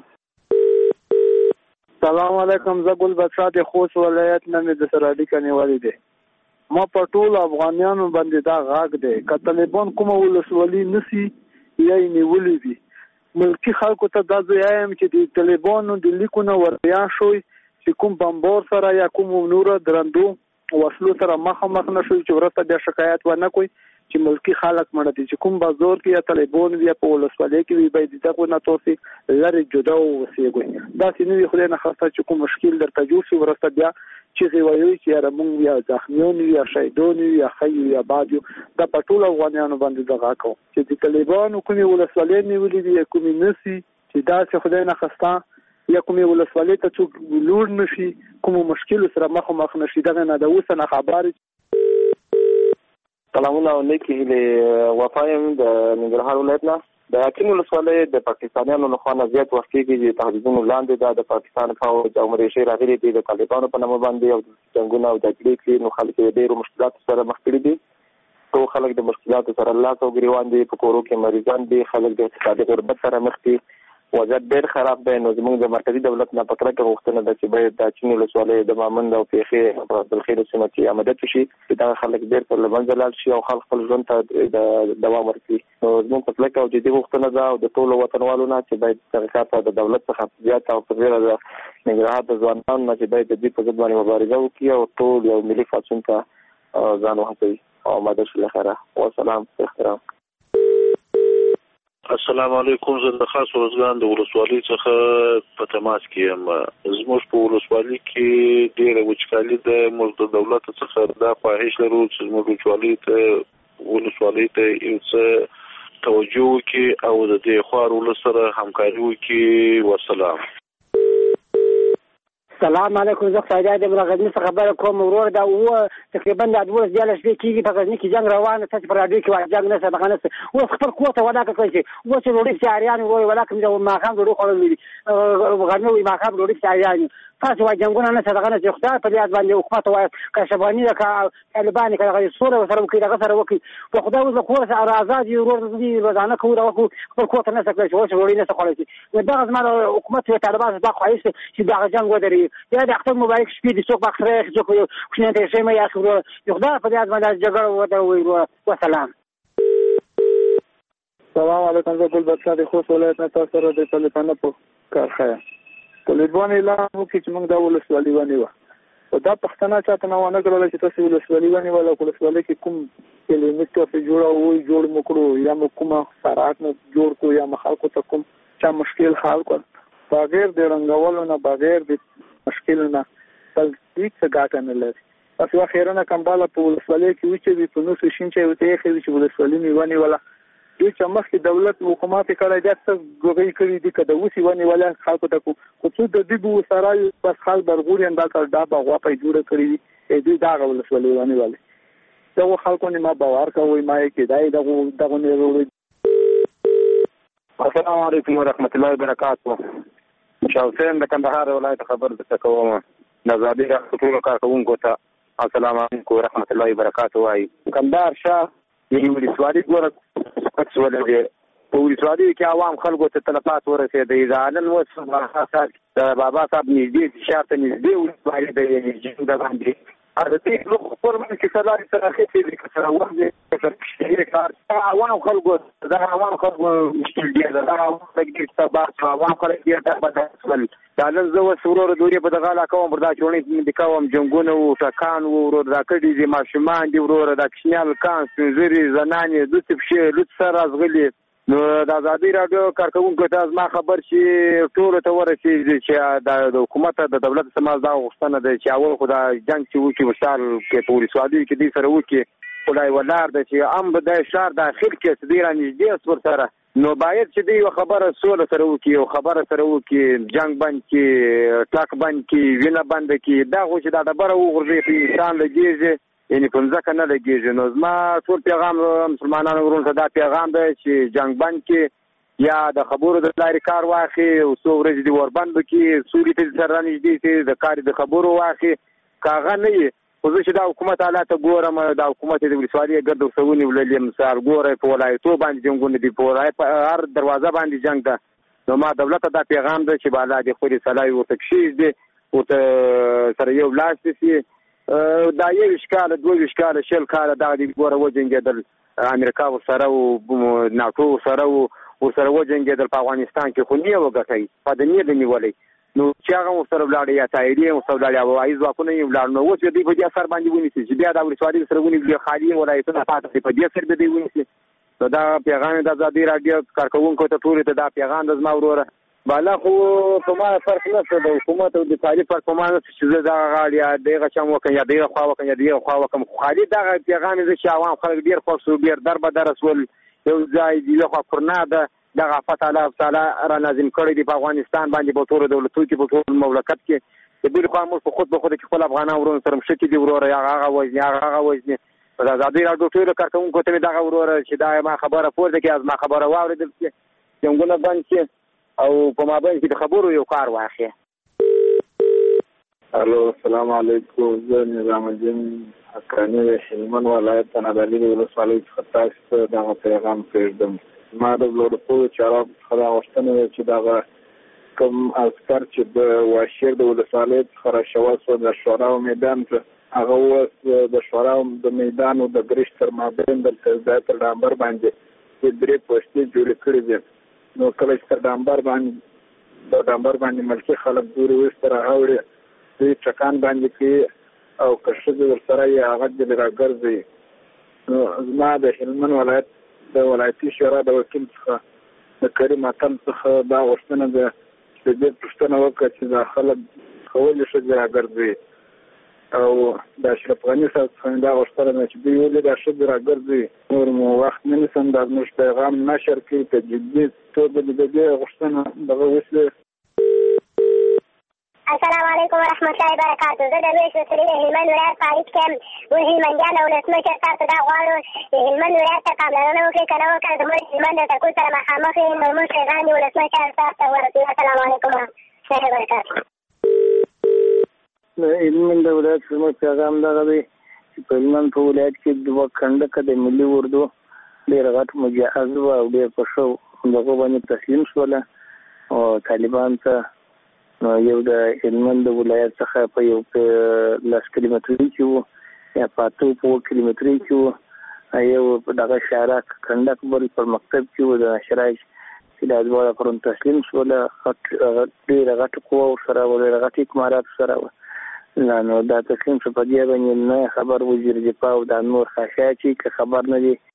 سلام علیکم. زه ګل بادشاه د خوست ولایت نه مې د سره اړیکه نیولې ده. ما په ټول افغانانو باندې دا غاګ دی که طالبان کومه ولسوالي نسی یا یې نیولې وي، ملکي خلکو ته دا زه وایم چې د طالبانو د لیکونه وریا شوی چې کوم بمبار سره یا کوم نور درندو وسلو سره مخامخ نه شوي چې وروسته بیا شکایت ونه کړي چې ملکي خلک مړه دي. چې کوم بازار کې یا طالبان وي یا په ولسوالۍ کې وي باید د دغو نه تاسې لرې جدا واوسېږئ. داسې نه وي خدای نخواسته چې کوم مشکل درته جوړ شي وروسته بیا چیغې ویل چې یاره موږ یا زخمیان یو یا شهیدان یو یا ښه یو یا بد یو. دا په ټولو افغانیانو باندې دغه کوم چې د طالبانو کومې ولسوالۍ نیولې دي یا کومې نسي چې داسې خدای نخواسته یا کومې ولسوالۍ ته څوک لوړ نه شي، کومو مشکلو سره مخامخ نه شي، دغه نه د اوسه نه خبر. سلامونه او نیکې هیلې. وفا یم د ننګرهار ولایت نه. د یقین ولسوالۍ د پاکستانیانو لخوا نه زیات وخت کېږي چې تهدیدونو لاندې ده. د پاکستان پوځ او ملیشې راغلي دي د طالبانو په نامه باندې او جنګونه او جګړې کړي، نو خلک یې ډېرو مشکلاتو سره مخ کړي دي. ټول خلک د مشکلاتو سره لاس او ګریوان دي، په کورو کې مریضان دي، خلک د اقتصادي غربت سره مخ دي. وضعیت ډېر خراب دی. نو زموږ د مرکزي دولت نه په کلکه غوښتنه ده چې باید د چین ولسوالۍ د مامند او پیښې په عبدالخیر سیمه کې عملیات وشي چې دغه خلک بیرته له منځه لاړ شي او خلک خپل ژوند ته د دوام ورکړي. نو زموږ په کلکه او جدي غوښتنه ده او د ټولو وطنوالو نه چې باید دغه کار ته د دولت څخه زیات او په ډېره د ننګرهار د ځوانانو نه چې باید د دې په ضد باندې مبارزه وکړي او ټول یو ملي پاڅون ته ځان وهڅوي. او ماده شو لخره والسلام احترام. السلام علیکم. زه د خاص روزګان د ولسوالۍ څخه په تماس کې یم. زموږ په ولسوالۍ کې ډېره وچکالي ده. موږ د دولت څخه دا خواهش لرو چې زموږ ولسوالۍ ته ولسوالۍ ته یو څه توجه وکړي او د دې خوار ولس سره همکاري وکړي. والسلام. السلام علیکم. زه سعید یم له غزني څخه خبره کوم. ورور دا و تقریبا د دولس دیاله شپې کېږي په غزني کې جنگ روان. تاسو په راډیو کې وایي جنگ نه څه دغه نه اوس خپل قوت ودا کوي چې اوس وروړي سیاریان وایي ولا کوم د ماخام ډوډۍ خوړل غرنه وي ماخام ډوډۍ سیاریان تاسو وایي جنگونه نه څه دغه نه چې خدای په دې باندې حکومت وایي کشبانی کا طالبان کا سوره سره کوي دغه سره وکي په خدای وز کور سره آزاد یو ورور دې روزانه کوي او خپل قوت نه څه کوي چې وروړي نه څه خوړل دغه زموږ حکومت او طالبان دا خواهش چې دغه جنگ ودري یا د اختر مبارک شپې د څوک بخره څوک خو نه ته شمه یا خو یو خدای په دې باندې جګړه ودروي. والسلام. السلام علیکم. زه ګل بادشاه د خوست ولایت نه تاسو سره د طالبانو په کار خایا. طالبان اعلان وکړي چې موږ د ولسوالۍ ونیو. او دا پښتنه چاته نه ونه کړل چې تاسو ولسوالۍ ونیو ولا ولسوالۍ کې کوم کلینیک په جوړه وي جوړ مکړو یا کومه سرعت نه جوړ کو یا مخالکو ته کوم چا مشکل حل کړ بغیر د رنګولو نه بغیر د مشکل نه بل هیڅ ګټه نه لري. تاسو واخیرانه کمباله په ولسوالۍ کې وچې وي په نو سشین چې وته یې چې ولسوالۍ نیونی ولا دوی چې مخکې دولت حکومت کړی دا څه ګوګي کړی دي کده وسی ونی ولا خلکو ته کو څه د دې بو سره بس خال برغورین دا کار دا بغوا په جوړه کړی دي دوی دا ولسوالۍ ونی ولا دا خلکو نه ما باور کوي ما کې دای دغه دغه نه وروړي. السلام علیکم ورحمت الله وبرکاته. شاه حسین د کندهار ولایت خبر د کوم نزادي ټول کارکونکو ته السلام علیکم ورحمت الله وبرکاته. وايي کندهار شاه یو ولسوالۍ ګوره پکې ولې په ولسوالۍ کې عوام خلکو ته تلفات ورسېدې ځانن وڅ د بابا صاحب نږدې شاته نږدې ولسوالۍ د د باندې هغه دې لوخ فورمن کې سره سره خېټې دې سره وځي کار عوام خلکو دا عوام خلکو مشکل دی دا عوام دې تبع عوام خلک دې دا بدل دا نن زه وسورو دوی په دغه علاقه کوم بردا چونې د کوم جنگونه او ټکان او ورو دا کډي دي ماشومان دي ورو دا کښنال کان سنځري زنانې د څه شي لڅ سره ازغلي. نو د آزادي رادیو کارکونکو ته ما خبر شي ټول ته ورسېږي چې د حکومت د دولت سماج دا غوښتنه ده چې اول خو دا جنگ چې وکړي وشال کې په ولسوالۍ کې دې سره وکړي خدای ولار ده چې ام به د شهر داخل کې ډیر نږدې سور سره نو باید چې دې خبره سول سره وکړي او خبره سره وکړي جنگ بند کې ټاک بند کې وینه بند کې دا خو چې دا دبره وګرځي په انسان لګیږي یعنی په ځکه نه لګیږي. نو زما ټول پیغام مسلمانانو ورونو ته دا پیغام دی چې جنگ بند کې یا د خبرو د لارې کار واخلي او څو ورځې د وربند کې سوري ته سره نږدې چې د کار د خبرو واخلي کاغه نه وي. خو زه چې دا حکومت حالات ګورم دا حکومت د ولسوالۍ ګرد وسونی ولې مثال ګوره په ولایتو باندې جنگونه دي په ولایت په هر دروازه باندې جنگ ده. نو ما دولت دا پیغام دی چې بالا د خوري صلاحي او تکشیز دي او سره یو لاس دي دا یو اشکال دوه اشکال شل کال دا د ګوره وجنګېدل امریکا سره او ناتو سره او سره وجنګېدل په افغانستان کې خو نه وګټي په دنیا د نیولې. نو چې هغه سره ولاړ یا تایری او سره ولاړ او ایز واکونه یې ولاړ نو چې دوی په دې اثر باندې ونیسي چې بیا د ولسوالۍ سره ونیسي خالي ولایتونه پاتې په دې سره به دی ونیسي. نو دا پیغام د آزادي رادیو کارکونکو ته ټول ته دا پیغام د زما وروره بالا خو په ما فرق نه د حکومت او د تعریف فرق په ما نه چې دا غاړي دغه چم وکړي یا دغه خوا وکړي یا دغه خوا وکړي خالي دا پیغام دې چې عوام خلک ډیر خوښ ډیر دربه درسول یو ځای دی له خورنا ده دغه فتح الله تعالی را نازم کړی دی په افغانستان باندې په ټول دولتونو کې په ټول مملکت کې د بل خوا موږ په خود به خود کې خپل افغانان ورونو سره مشکې دي وروره یا هغه وځي هغه وځي په آزادي رادیو ټول کارکونکو ته دا وروره چې دا ما خبره پورته کې از ما خبره واوریدل چې څنګه باندې کې او په مابین کې د خبرو یو کار واخی. الو السلام علیکم. زه نظام الدین حقانی هلمند ولایت تنابلی ولسوالۍ څخه تاسو ته دا پیغام پرېږدم. ما د لوړپو چارواکو څخه دا غوښتنه ده چې دغه کوم عسکر چې د واشیر د ولسوالۍ څخه راشوه سوه د شوراو میدان ته هغه اوس د شوراو د میدان او د ګرشت تر مابین دلته ځای تر ډامبر باندې درې پوستې جوړې کړې دي نو کله چې تر ډامبر باندې د ډامبر باندې ملکي خلک دورې ویسته راوړي دوی ټکان باندې کوي او که ښځې ورسره یې هغه ځلې راګرځوي. نو زما د هلمند ولایت د ولایتي شورا د وکیل څخه د کریم اتل څخه دا غوښتنه ده چې دې پوښتنه وکړه چې دا خلک ولې ښځې راګرځوي او د اشرف غني صاحب څخه دا غوښتنه ده چې دوی ولې دا ښځې راګرځوي. نور مو وخت نه نیسم دا زموږ پیغام نشر کړي په جدي توګه د دې غوښتنه دغه وشي. السلام علیکم ورحمت الله وبرکاتو. زه د لوی سوسري د هلمند ولایت په اړیک کې یم. موږ هلمندیان او ولسمشر صاحب ته دا غواړو چې هلمند ولایت ته پاملرنه وکړي که نه وکړه زموږ هلمند د ټکو سره مخامخ یې نو موږ پیغام د ولسمشر صاحب ته ورسوي. السلام علیکم ورحمت الله وبرکاتو. د هلمند د ولایت زموږ پیغام دغه دی چې په هلمند په ولایت کې دوه کنډکه د ملي اردو ډېر غټ مجهز وه او ډېر په ښه دغو باندې تسلیم شوله او طالبان ته یو د هلمند د ولایت څخه په یو لس کیلومترۍ کې وو یا په اته په اووه کیلومترۍ کې وو یو په دغه شهره کنډک بل پر مکتب کې وو د شرایج چې دا دواړه پرون تسلیم شوله ډېره غټه قوه ورسره وه ډېره غټ اکمالات ورسره وه نو دا تسلیم شو په دې باندې نه خبر وزیر دفاع او دا نور خاشا چې که خبر نه دي.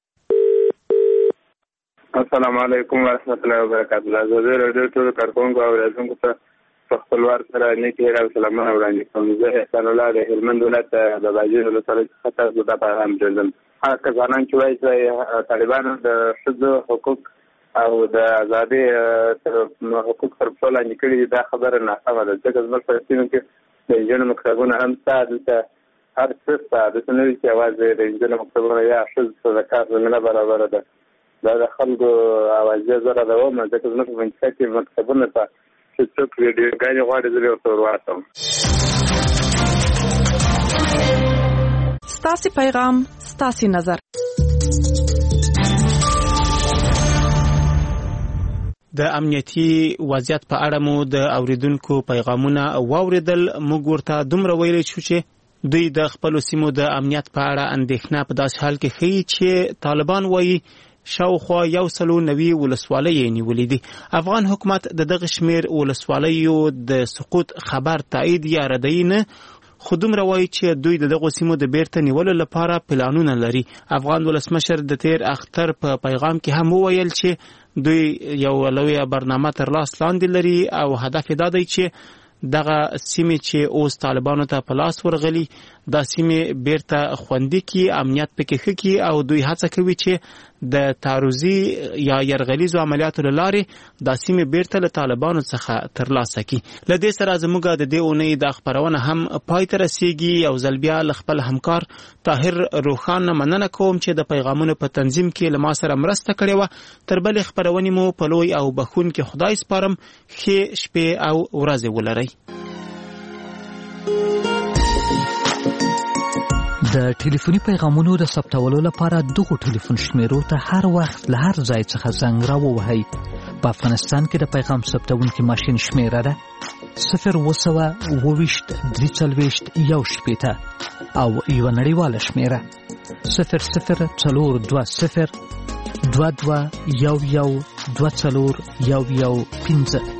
السلام علیکم ورحمت الله وبرکاتو. زه د راډیو ټولو کارکوونکو او اورېدونکو ته په خپل وار سره نیکې هیلې او سلامونه وړاندې کوم. زه احسان الله د هلمند ولایت د باجوړ ولسوالۍ څخه تاسو ته پیغام پرېږدم. هغه کسانان چې وایي چې طالبانو د ښځو حقوق او د ازادۍ حقوق تر پښو لاندې کړي دي دا خبره ناسمه ده ځکه زموږ په سیمه کې د نجونو مکتبونه هم شته دلته هر څه شته دلته نه وي چې یوازې د نجونو مکتبونه یا ښځو ته د کار زمینه برابره ده. دا د خلکو اوازې زره ده ومه ځکه زموږ په منطقه کې مکتبونه ته چې څوک ویډیوګانې غواړي زه ورته ورواچوم. ستاسې پیغام ستاسې نظر. د امنیتي وضعیت په اړه مو د اوریدونکو پیغامونه واوریدل. موږ ورته دومره ویلی شو چې دوی د خپلو سیمو د امنیت په اړه اندېښنه په داسې حال کې ښیي چې طالبان وایي شاوخوا یو سلو نوي ولسوالۍ یې نیولې دي. افغان حکومت د دغه شمېر ولسوالیو د سقوط خبر تایید یا ردوي نه خو دومره وایي چې دوی د دغو سیمو د بیرته نیولو لپاره پلانونه لري. افغان ولسمشر د تیر اختر په پیغام کې هم وویل چې دوی یو لویه برنامه تر لاس لاندې لري او هدف یې دا دی چې دغه سیمې چې اوس طالبانو ته په لاس ورغلي دا سیمې بیرته خوندي کړي، امنیت پکې ښه کړي او دوی هڅه کوي چې د تعرضي یا یرغلیزو عملیاتو له لارې دا سیمې بیرته له طالبانو څخه ترلاسه کړي. له دې سره زموږ د دې اونۍ دا خپرونه هم پای ته رسیږي. یو ځل بیا له خپل همکار طاهر روښان مننه کوم چې د پیغامونو په تنظیم کې له ما سره مرسته کړې وه. تر بلې خپرونې مو په لوی او بخښونکي خدای سپارم. ښې شپې او ورځې ولرئ. د ټلیفوني پیغامونو د ثبتولو لپاره دغو ټلیفون شمیرو ته هر وخت له هر ځای څخه زنګ راووهئ. په افغانستان کې د پیغام ثبتونکي ماشین شمیره ده صفر اووه سوه اووه ویشت درې څلوېښت یو شپېته او یوه نړیواله شمیره صفر صفر څلور دوه صفر دوه دوه یو یو دوه څلور یو یو پنځه.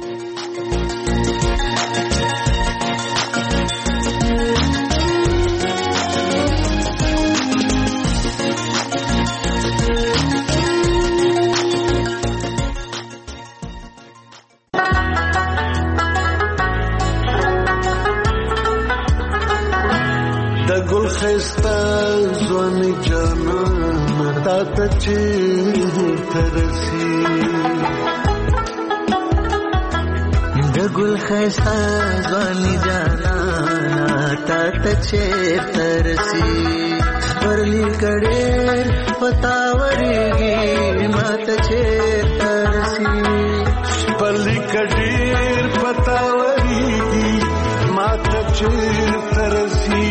गल खैसा ज़वानी जाना नाता तचेर तरसी परली कड़ेर पतावरेगी मात चेर तरसी परली कड़ेर पतावरेगी मात चेर तरसी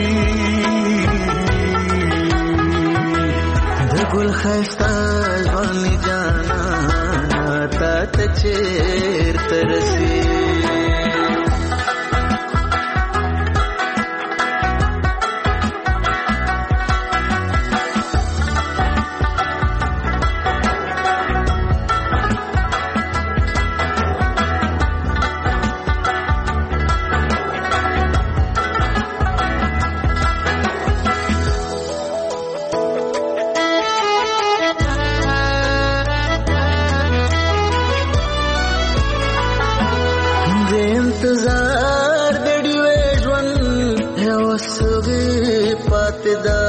गल खैसा ज़वानी जाना چیرته رسي انتظار د ډیوې ژوند یو سوغي پاتې ده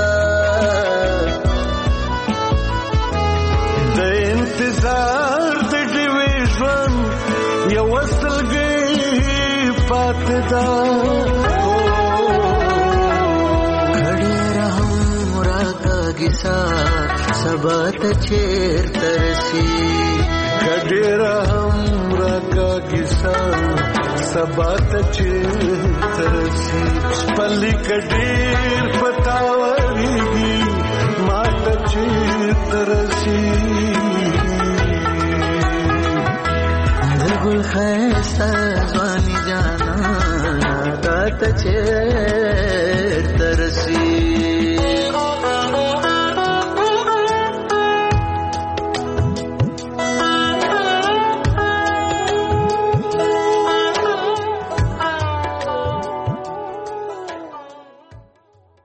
د انتظار د ډیوې ژوند یو سوغي پاتې ده کړي رحم راکاږي سا سبا ته چیرته رسي کړي رحم راکاږي سا سبا ته چیرته رسي پلي کډیر پتاوريږي ما ته چیرته رسي د ګل ښایسته ځواني جانا تا ته چیرته